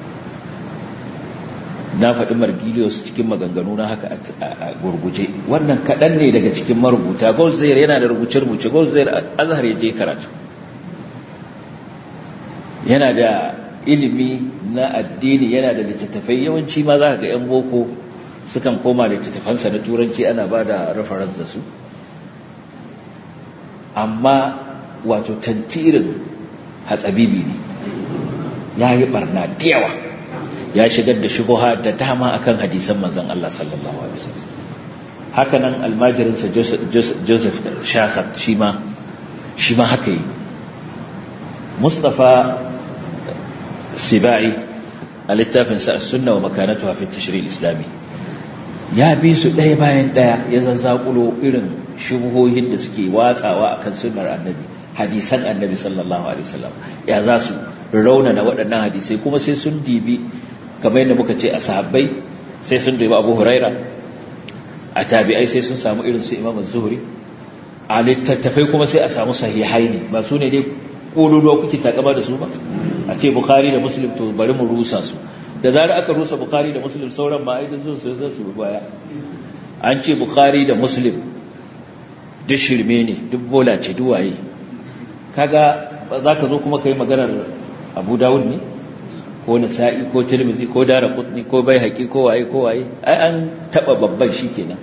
na faɗi Margilius cikin maganganu na haka a gurguje wannan kaɗan ne daga cikin marubuta Goldziher yana da rubuce-rubuce Goldziher Azhar ya je karatu yana da ilimi na addini yana da littattafai yawanci ma za ka ga 'yan boko sukan koma littattafansa na turanci ana ba da reference da su amma wato tantirin hatsabibi ne ya yi barna da yawa ya shigar da shubuha da dama akan hadisan manzon Allah sallallahu alaihi wasallam haka nan almajirinsa Joseph Shafat shi ma shi ma haka yi Mustafa Sibai a littafinsa as-sunna wa makanatuha fi at-tashri' al-islami ya bi su ɗaya bayan ɗaya ya zazzakulo irin shubuhohin da suke watsawa akan sunnar annabi hadisan annabi sallallahu alaihi wasallam ya za su raunana waɗannan hadisai kuma sai sun dibi kamar yadda muka ce a sahabbai sai sun dibi Abu Huraira a tabi'ai sai sun samu irin su Imam az-Zuhri a littattafai kuma sai a samu sahihaini ba su ne dai kololuwa kuke takama da su ba a ce Bukhari da Muslim to bari mu rusa su da zarar aka rusa Bukhari da Muslim sauran ma ai su su su baya an ce Bukhari da Muslim duk shirme ne duk bola ce duwaye kaga za ka zo kuma kai maganar Abu Dawud ne ko Nasa'i ko Tirmidhi ko Daraqutni ko Baihaqi ko waye ko waye ai an taba babban shikenan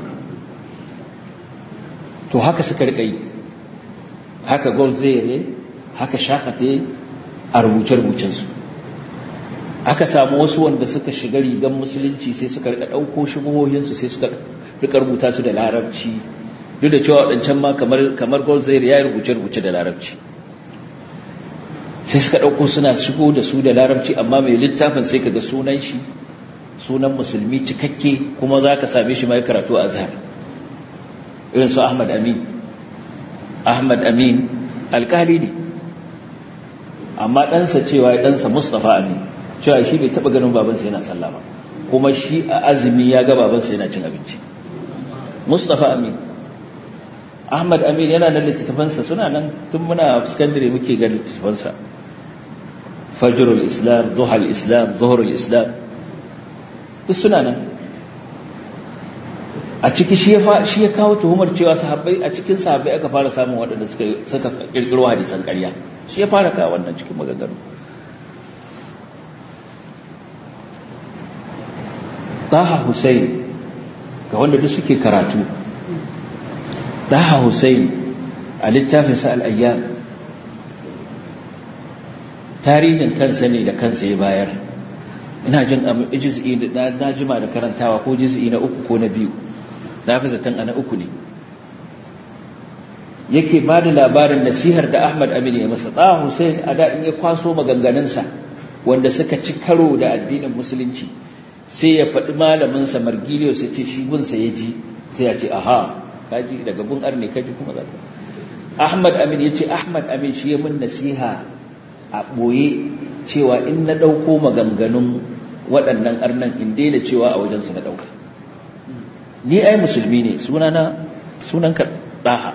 to haka suka rika yi haka Goldziher haka Shafate a rubuce-rubucen su aka samu wasu wanda suka shiga rigan musulunci sai suka rika dauko shubuhohin su sai suka rika rubuta su da larabci duk da cewa wadancan ma kamar kamar Goldziher ya rubuce-rubuce da larabci sai suka ɗauko suna shigo da su da larabci amma mai littafin sai ka ga sunan shi sunan musulmi cikakke kuma za ka same shi mai karatu a Azhar irin su Ahmad Amin Ahmad Amin alƙali ne amma ɗansa cewa ya ɗansa Mustafa Amin cewa shi bai taɓa ganin babansa yana sallah ba kuma shi a azumi ya ga babansa yana cin abinci Mustafa Amin Ahmad Amin yana da littattafansa suna nan tun muna secondary muke ga littattafansa Fajrul Islam, Duhal Islam, Zuhurul Islam duk suna nan a ciki shi ya shi ya kawo tuhumar cewa sahabbai a cikin sahabbai aka fara samun waɗanda suka suka kirkiro hadisan ƙarya shi ya fara kawo wannan cikin maganganu. Taha Hussein ga wanda duk suke karatu, Taha Hussein a littafinsa al-Ayyam tarihin kansa ne da kansa ya bayar. Ina jin juz'i da na jima da karantawa ko juz'i na uku ko na biyu, na fi zaton ana uku ne. Yake ba da labarin nasihar da Ahmad Amin ya masa. Taha Hussein a da in ya kwaso maganganunsa wanda suka ci karo da addinin musulunci, sai ya faɗi malaminsa Margiliyo sai ce shi gunsa ya ji, sai ya ce aha kaji daga gun arne kaji kuma za ka. Ahmad Amin ya ce Ahmad Amin shi ya mun nasiha a ɓoye cewa in na ɗauko maganganun waɗannan arnan in daina cewa a wajensu na ɗauka. Ni ai musulmi ne, sunana sunanka Ɗaha.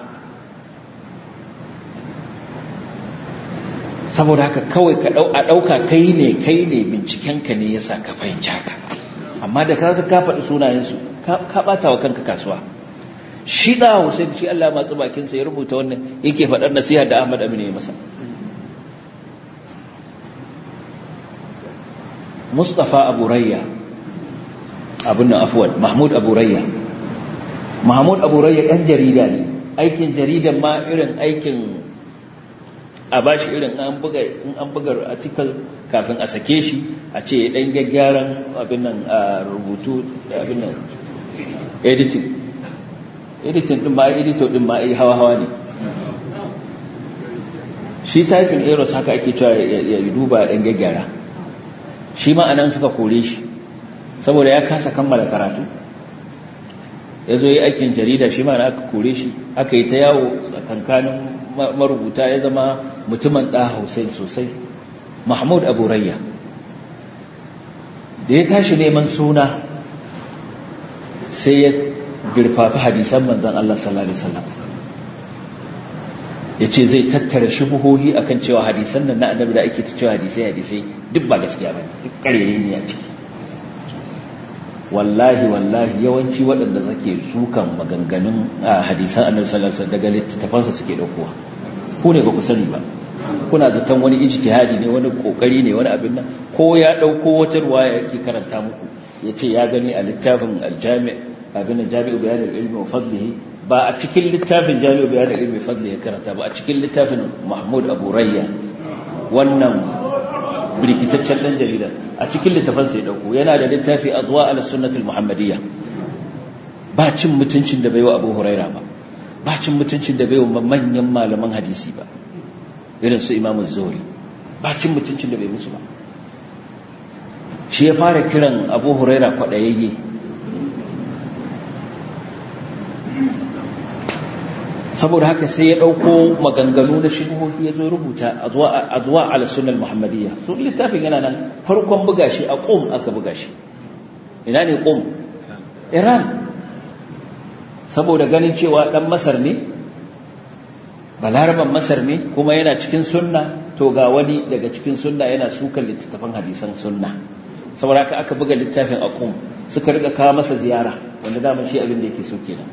Saboda haka kawai ka a ɗauka kai ne kai ne bincikenka ne yasa ka fahimci haka. Amma da ka ka faɗi sunayensu ka ɓata wa kanka kasuwa. Shi Ɗaha Hussein shi Allah matsu bakinsa ya rubuta wannan yake faɗar nasiha da Ahmad Aminu ya masa. Mustafa Abu Rayya abin nan afwan Mahmud Abu Rayya Mahmud Abu Rayya ɗan jarida ne, aikin jaridan ma irin aikin a bashi irin an buga in an buga article kafin a sake shi a ce dan gaggyaran abin nan a rubutu da abin nan editing editing din ma editor din ma ai hawa hawa ne. Shi typing errors haka ake cewa ya duba dan gaggyara. Shi ma anan suka kore shi saboda ya kasa kammala karatu, ya zo yi aikin jarida. Shi ma aka kore shi, aka yi ta yawo tsakankanin marubuta, ya zama mutumin Ɗaha Hussein sosai. Mahmud Abu Rayya da ya tashi neman suna sai ya girfafi hadisan manzon Allah sallallahu alaihi wasallam, yace zai tattara shubuhohi akan cewa hadisan nan na annabi da ake ta cewa hadisai hadisai duk ba gaskiya bane, duk karere ne a ciki. Wallahi wallahi yawanci waɗanda suke sukan maganganun hadisan annabi sallallahu alaihi wasallam daga littattafansa suke daukowa. Ku ne ba ku sani ba, kuna zaton wani ijtihadi ne, wani kokari ne, wani abin nan, ko ya dauko wata ruwaya yake karanta muku yace ya gani a littafin al-Jami' abin nan Jami'u Bayan al-Ilmi wa Fadlihi, ba a cikin littafin Jami'u Bayan al-Ilmi wa Fadlihi karanta ba, a cikin littafin Mahmud Abu Rayya wannan birkitaccen dan jarida a cikin littafin sai dauko. Yana da littafi Adwa al-Sunnah al-Muhammadiyya, ba cin mutuncin da bai wa Abu Huraira ba, ba cin mutuncin da bai wa manyan malaman hadisi ba irin su Imam az-Zuhri, ba cin mutuncin da bai musu ba. Shi ya fara kiran Abu Huraira kwadayayye. Saboda haka sai ya dauko maganganu na shubuhohi ya zo rubuta Adwa al-Sunnah al-Muhammadiyya. So littafin yana nan, farkon buga shi a Qum aka buga shi. Ina ne Qum? Iran. Saboda ganin cewa dan Masar ne, balaraban Masar ne, kuma yana cikin sunna, to ga wani daga cikin sunna yana sukan littattafan hadisan sunna. Saboda haka aka buga littafin a Qum, suka riga kawo masa ziyara, wanda dama shi abin da yake so kenan.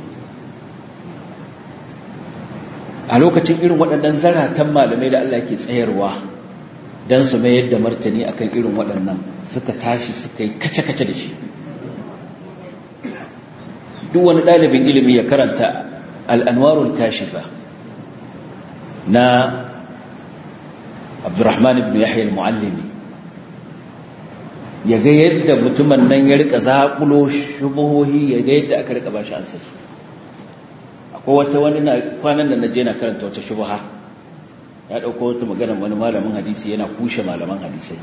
A lokacin irin waɗannan zaratan malamai da Allah ke tsayarwa don su mayar da martani akan irin waɗannan, suka tashi suka yi kace-kace da shi. Duk wani ɗalibin ilimi ya karanta al'anwarul kashifa na Abdurrahman ibn Yahya al-Muallimi, ya ga yadda mutumin nan ya rika zaƙulo shubuhohi, ya ga yadda aka rika bashi ansa su. Ko wata wani na kwanan da naje na karanta wata shubha, ya dauko wata magana wani malamin hadisi yana kushe malaman hadisai.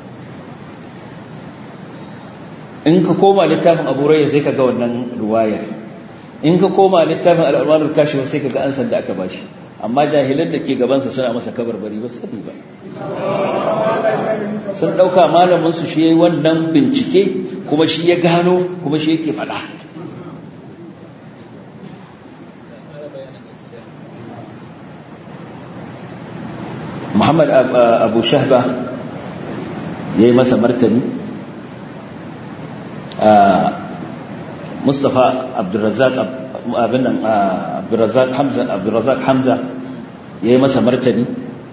In ka koma littafin Abu Rayya sai ka ga wannan ruwayar, in ka koma littafin al-Alwanul Kashif sai ka ga ansan da aka bashi. Amma jahilan da ke gaban sa suna masa kabarbari ba su sani ba, sun dauka malamin su shi yayi wannan bincike, kuma shi ya gano, kuma shi yake faɗa. Muhammad Abu Shahba ya yi masa martani. Mustafa Abdurrazzaq abin nan Abdurrazzaq Hamza Abdurrazzaq Hamza yayi masa martani,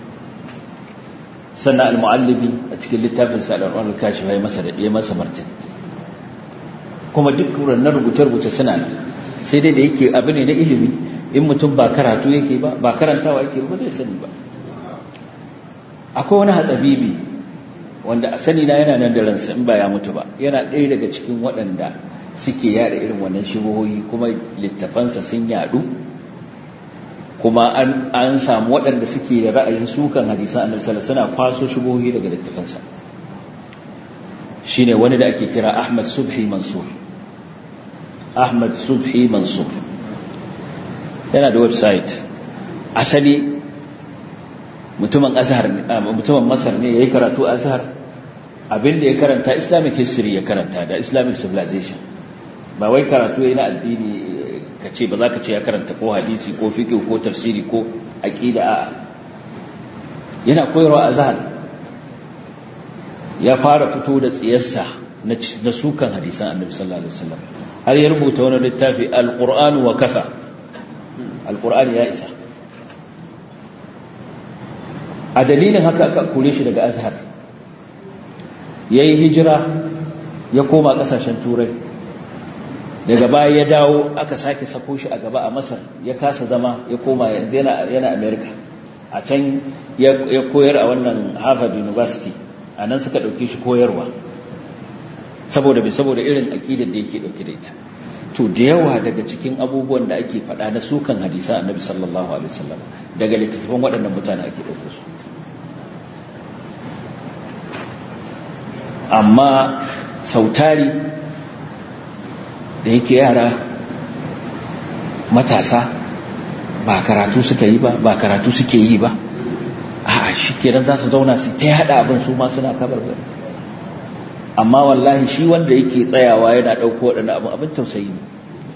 sannan al-Mu'allibi a cikin littafin sa al-Anwar al-Kashif yayi masa yayi masa martani. Kuma duk wannan rubuce-rubuce suna nan, sai dai da yake abu ne na ilimi, in mutum ba karatu yake ba ba karantawa yake ba zai sani ba. Akwai wani hatsabibi wanda a sani na yana nan da ransa in ba ya mutu ba, yana ɗaya daga cikin waɗanda suke yada irin wannan shigohoyi, kuma littafansa sun yadu, kuma an an samu waɗanda suke da ra'ayin sukan hadisan annabi sallallahu alaihi wasallam suna faso shigohoyi daga littafansa. Shine wani da ake kira Ahmad Subhi Mansur. Ahmad Subhi Mansur yana da website, asali mutumin Azhar mutumin Masar ne, yayi karatu Azhar, abinda ya karanta Islamic history ya karanta da Islamic civilization, ba wai karatu yayin addini kace ba za ka ce ya karanta ko hadisi ko fiqh ko tafsiri ko aqida, a yana koyarwa Azhar. Ya fara fito da tsiyarsa na sukan hadisan Annabi sallallahu alaihi wasallam, har ya rubuta wani littafi Al-Qur'an wa kafa. Al-Qur'an ya isa. A dalilin haka aka kore shi daga Azhar, yayi hijira ya koma kasashen Turai. Daga baya ya dawo aka sake sako shi a gaba a Masar, ya kasa zama, ya koma yanzu yana yana America. A can ya koyar a wannan Harvard University, a nan suka ɗauke shi koyarwa, saboda bai saboda irin aƙidar da yake ɗauke da ita. To da yawa daga cikin abubuwan da ake faɗa na sukan hadisan Annabi sallallahu alaihi wasallam daga littattafan waɗannan mutane ake ɗauko su. Amma sautari da yake yara matasa ba karatu suka yi ba ba karatu suke yi ba, a shi kenan za su zauna su ta haɗa abin su ma suna kabar bari. Amma wallahi shi wanda yake tsayawa yana ɗauko waɗanda abin abin tausayi ne,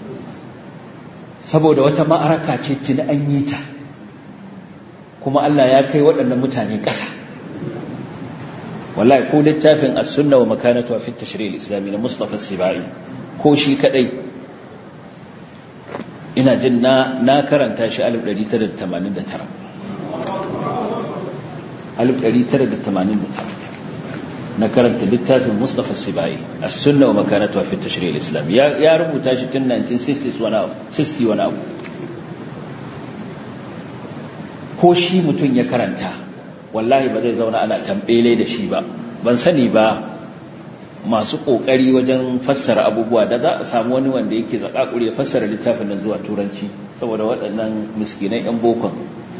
saboda wata ma'araka ce tuni an yi ta, kuma Allah ya kai waɗannan mutane ƙasa. Wallahi ko littafin as-sunna wa makanatu fi at-tashri' al-islami na Mustafa as-Sibai, ko shi kadai ina jin na na karanta shi alif ɗari tara da tamanin da tara alif ɗari tara da tamanin da tara na karanta littafin Mustafa as-Sibai as-sunna wa makanatu fi at-tashri' al-islami, ya ya rubuta shi tun nineteen sixty wani abu. Ko shi mutum ya karanta wallahi ba zai zauna ana tambele da shi ba. Ban sani ba masu kokari wajen fassara abubuwa da za a samu wani wanda yake zakakuri ya fassara littafin nan zuwa turanci, saboda waɗannan miskinai yan bokon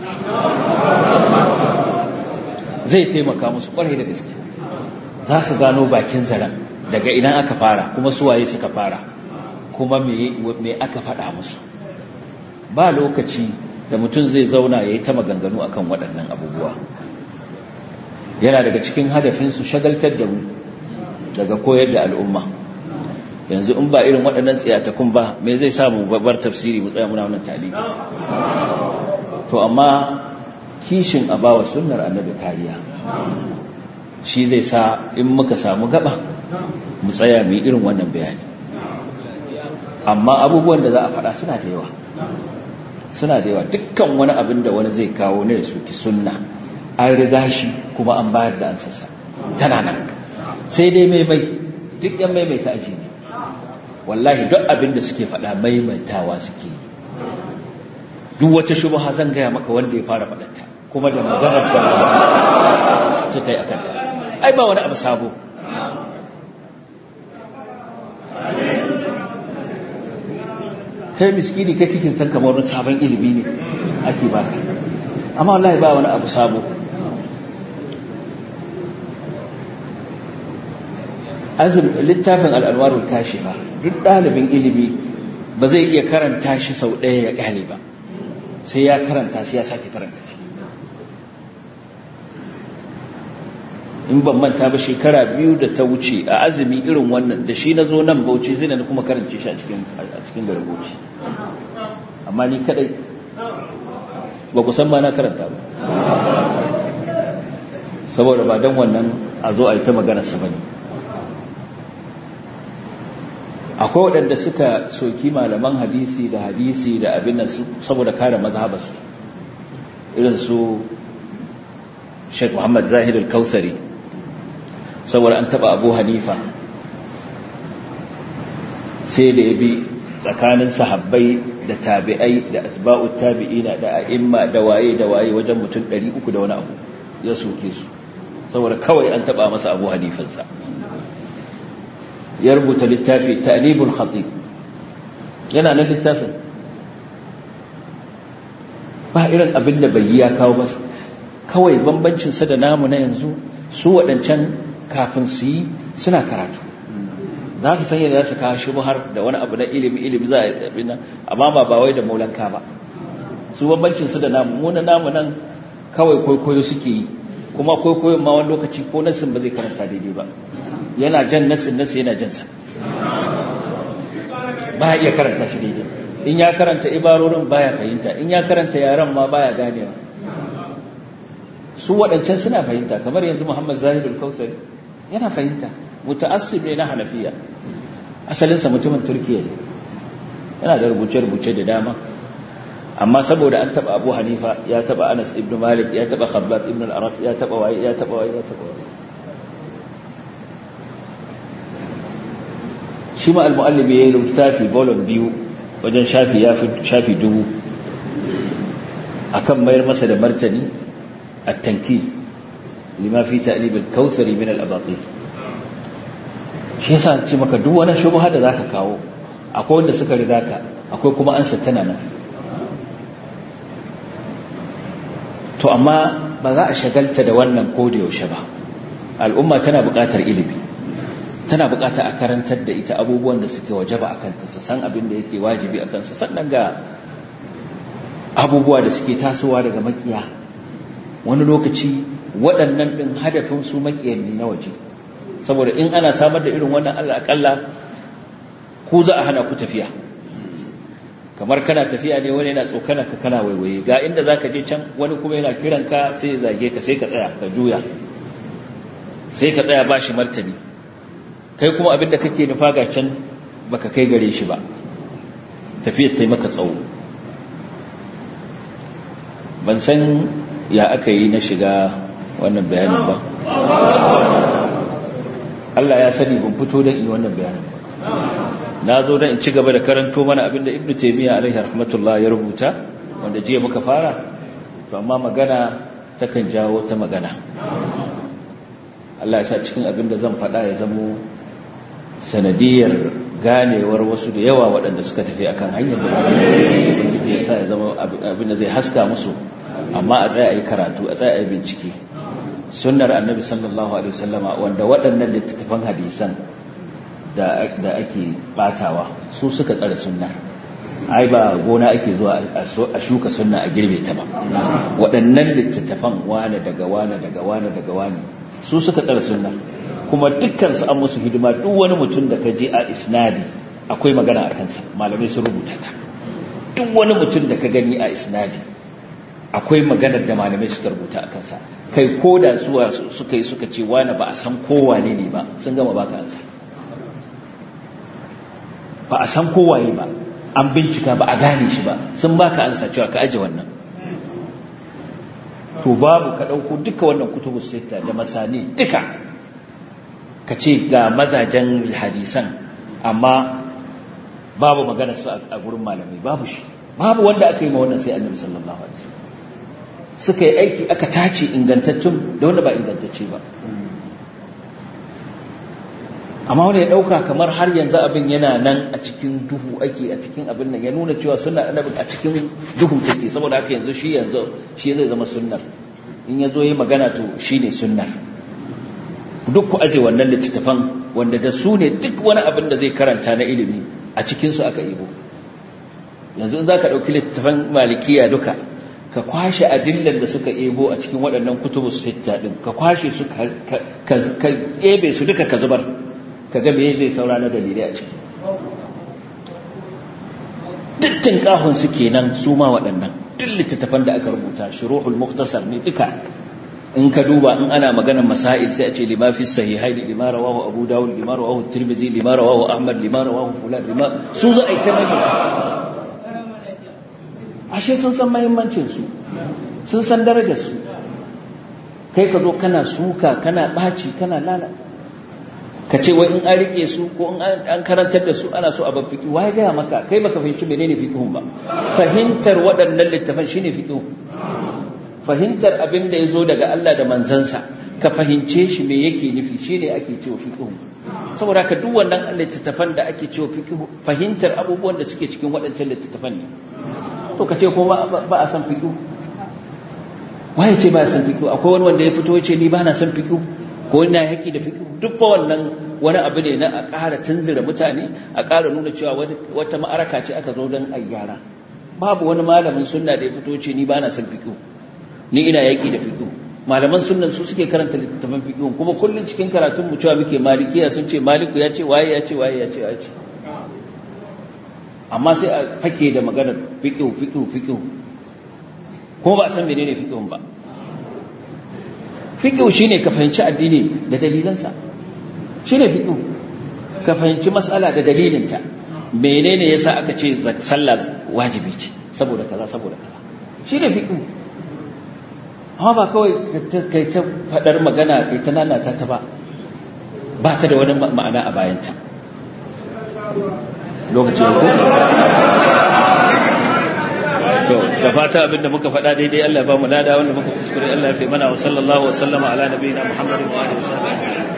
zai taimaka musu kwarai da gaske. Za su gano bakin zaren daga ina aka fara, kuma su waye suka fara, kuma me me aka faɗa musu. Ba lokaci da mutum zai zauna yayi ta maganganu akan waɗannan abubuwa. Yana daga cikin hadafin su shagaltar da mu daga koyar da al'umma. Yanzu in ba irin waɗannan tsiyatakun ba, me zai samu babbar tafsiri mu tsaya muna wannan taliki. To amma kishin abawa sunnar Annabi kariya shi zai sa in muka samu gaba mu tsaya mu irin wannan bayani. Amma abubuwan da za a faɗa suna da yawa. Suna da yawa. Dukkan wani abin da wani zai kawo ne su ki sunna, an riga shi kuma an bayar da ansarsa, tana nan. Sai dai maimai, duk yan maimaita aji ne. Wallahi duk abin da suke faɗa maimaitawa suke yi. Duk wata shubha zan gaya maka wanda ya fara faɗarta, kuma da maganar da suka yi a kanta. Ai ba wani abu sabo. Kai miskini kai kike tan kamar wani sabon ilimi ne ake baka, amma wallahi ba wani abu sabo. Azum littafin al-Anwar al-Kashifa, duk ɗalibin ilimi ba zai iya karanta shi sau ɗaya ya ƙale ba, sai ya karanta shi ya sake karanta shi. In ban manta ba shekara biyu da ta wuce a azumi irin wannan da shi na zo nan Bauchi, sai na kuma karance shi a cikin a cikin garin Bauchi. Amma ni kadai ba ku san ma na karanta ba, saboda ba dan wannan a zo a yi ta magana sa bane. akwai waɗanda suka soki malaman hadisi da hadisi da abin nan saboda kare mazhabarsu irin su Sheikh Muhammad Zahid al-Kautsari saboda an taba Abu Hanifa sai da ya bi tsakanin sahabbai da tabi'ai da atba'ut tabi'ina da a'imma da waye da waye wajen mutum ɗari uku da wani abu ya soke su saboda kawai an taba masa Abu Hanifansa ya rubuta littafi Ta'libul Khatib yana nan littafin ba irin abin da bai yi ya kawo masa kawai bambancin sa da namu na yanzu su waɗancan kafin su yi suna karatu za su sanya da za su kawo shubhar da wani abu na ilimi ilimi za a yi amma ba ba wai da maulanka ba su bambancin su da namu mu na namu nan kawai kwaikwayo suke yi kuma kwaikwayon ma wani lokaci ko nasin ba zai karanta daidai ba yana jan nasin nasi yana jan sa ba iya karanta shi daidai in ya karanta ibarorin baya fahimta in ya karanta yaran ma baya ganewa su waɗancan suna fahimta kamar yanzu Muhammad Zahidul Kautsari yana fahimta muta'assib ne na Hanafiya asalinsa mutumin Turkiya ne yana da rubuce-rubuce da dama amma saboda an taba Abu Hanifa ya taba Anas ibn Malik ya taba Khabbab ibn al-Arat ya taba waye ya taba waye ya taba waye shi ma al-muallif yayin littafi volume biyu wajen shafi ya fi shafi dubu akan mayar masa da martani at-tankil lima fi ta'lib al-Kautsari min al-abatil shi yasa ce maka duk wani shubha da zaka kawo akwai wanda suka riga ka akwai kuma an sattana nan to amma ba za a shagalta da wannan koda yaushe ba al'umma tana buƙatar ilimi tana buƙatar a karantar da ita abubuwan da suke wajaba akan ta su san abin da yake wajibi akan su sannan ga abubuwa da suke tasowa daga makiya wani lokaci waɗannan ɗin hadafin su makiyan ne na waje saboda in ana samar da irin wannan Allah akalla ku za a hana ku tafiya kamar kana tafiya ne wani yana tsokana ka kana waiwaye ga inda zaka je can wani kuma yana kiran ka sai ya zage ka sai ka tsaya ka juya sai ka tsaya bashi martani kai kuma abinda kake nufa ga can baka kai gare shi ba tafiyar ta yi maka tsawo ban san ya aka yi na shiga wannan bayanin ba Allah ya sani ban fito don yi wannan bayanin ba na zo don in ci gaba da karanto mana abinda Ibn Taymiyyah alaihi rahmatullah ya rubuta wanda jiya muka fara to amma magana takan jawo ta magana Allah ya sa cikin abinda zan faɗa ya zamo sanadiyar ganewar wasu da yawa waɗanda suka tafi akan hanyar da ubangiji ya sa ya zama abinda zai haska musu amma a tsaya a yi karatu a tsaya a yi bincike sunnar annabi sallallahu alaihi wasallama wanda waɗannan littattafan hadisan da ake batawa su suka tsare sunnar ai ba gona ake zuwa a shuka sunna a girbe ta ba waɗannan littattafan wane daga wane daga wane daga wane su suka tsare sunnar kuma dukkan su an musu hidima duk wani mutum da ka je a isnadi akwai magana a kansa malamai sun rubuta ta duk wani mutum da ka gani a isnadi akwai maganar da malamai suka rubuta a kansa kai ko da zuwa suka yi suka ce wani ba a san kowane ne ba sun gama baka ansa ba a san kowaye ba an bincika ba a gane shi ba sun baka ansa cewa ka aje wannan to babu ka dauko duka wannan kutubus sita da masani duka ka ce ga mazajen hadisan amma babu magana su a gurin malamai babu shi babu wanda aka yi ma wannan sai annabi sallallahu alaihi wasallam suka yi aiki aka tace ingantaccen da wanda ba ingantacce ba amma wanda ya dauka kamar har yanzu abin yana nan a cikin duhu ake a cikin abin nan ya nuna cewa sunnar annabi a cikin duhu take saboda haka yanzu shi yanzu shi zai zama sunnar in yazo yayi magana to shine sunnar duk ku aje wannan littattafan wanda da su ne duk wani abin da zai karanta na ilimi a cikin su aka yibo yanzu in zaka dauki littattafan malikiya duka ka kwashe adillan da suka ebo a cikin waɗannan kutubus sitta din ka kwashe su ka ka ebe su duka ka zubar kaga me zai saura na dalilai a ciki dittin kahun su kenan su ma waɗannan duk littattafan da aka rubuta shuruhul mukhtasar ne duka in ka duba in ana maganar masail sai a ce lima fi sahihaini lima rawahu abu dawud lima rawahu tirmidhi lima rawahu ahmad lima rawahu fulan lima su za a yi ta mai ashe sun san muhimmancin su sun san darajar su kai ka zo kana suka kana baci kana lala ka ce wai in an rike su ko in an karantar da su ana so a ban fiqh wai ga maka kai baka fahimci menene fiqhun ba fahimtar waɗannan littafan shine fiqh fahimtar abin da ya zo daga Allah da manzansa ka fahimce shi me yake nufi shi ne ake cewa fiqhu saboda ka duk wannan littattafan da ake cewa fiqhu fahimtar abubuwan da suke cikin waɗancan littattafan ne to ka ce ko ba a san fiqhu waye ce ba a san fiqhu akwai wani wanda ya fito ya ce ni ba na san fiqhu ko ina yaki da fiqhu duk fa wannan wani abu ne na a ƙara tunzura mutane a ƙara nuna cewa wata ma'araka ce aka zo don a gyara babu wani malamin sunna da ya fito ya ce ni ba na san fiqhu ni ina yaki da fiqh malaman sunnan su suke karanta littafin fiqh kuma kullun cikin karatun mu cewa muke malikiya sun ce maliku ya ce waye ya ce waye ya ce ya ce amma sai a fake da maganar fiqh fiqh fiqh kuma ba a san menene fiqh ba fiqh shine ka fahimci addini da dalilansa shine fiqh ka fahimci mas'ala da dalilinta menene yasa aka ce sallah wajibi ce saboda kaza saboda kaza shine fiqh amma ba kawai kai ta faɗar magana kai ta nanata ta ba ba ta da wani ma'ana a bayanta lokacin ko to da fata abinda muka faɗa daidai Allah ya ba mu lada wanda muka kuskure Allah ya fi mana wa sallallahu wa sallama ala nabiyina Muhammadin wa alihi wa sahbihi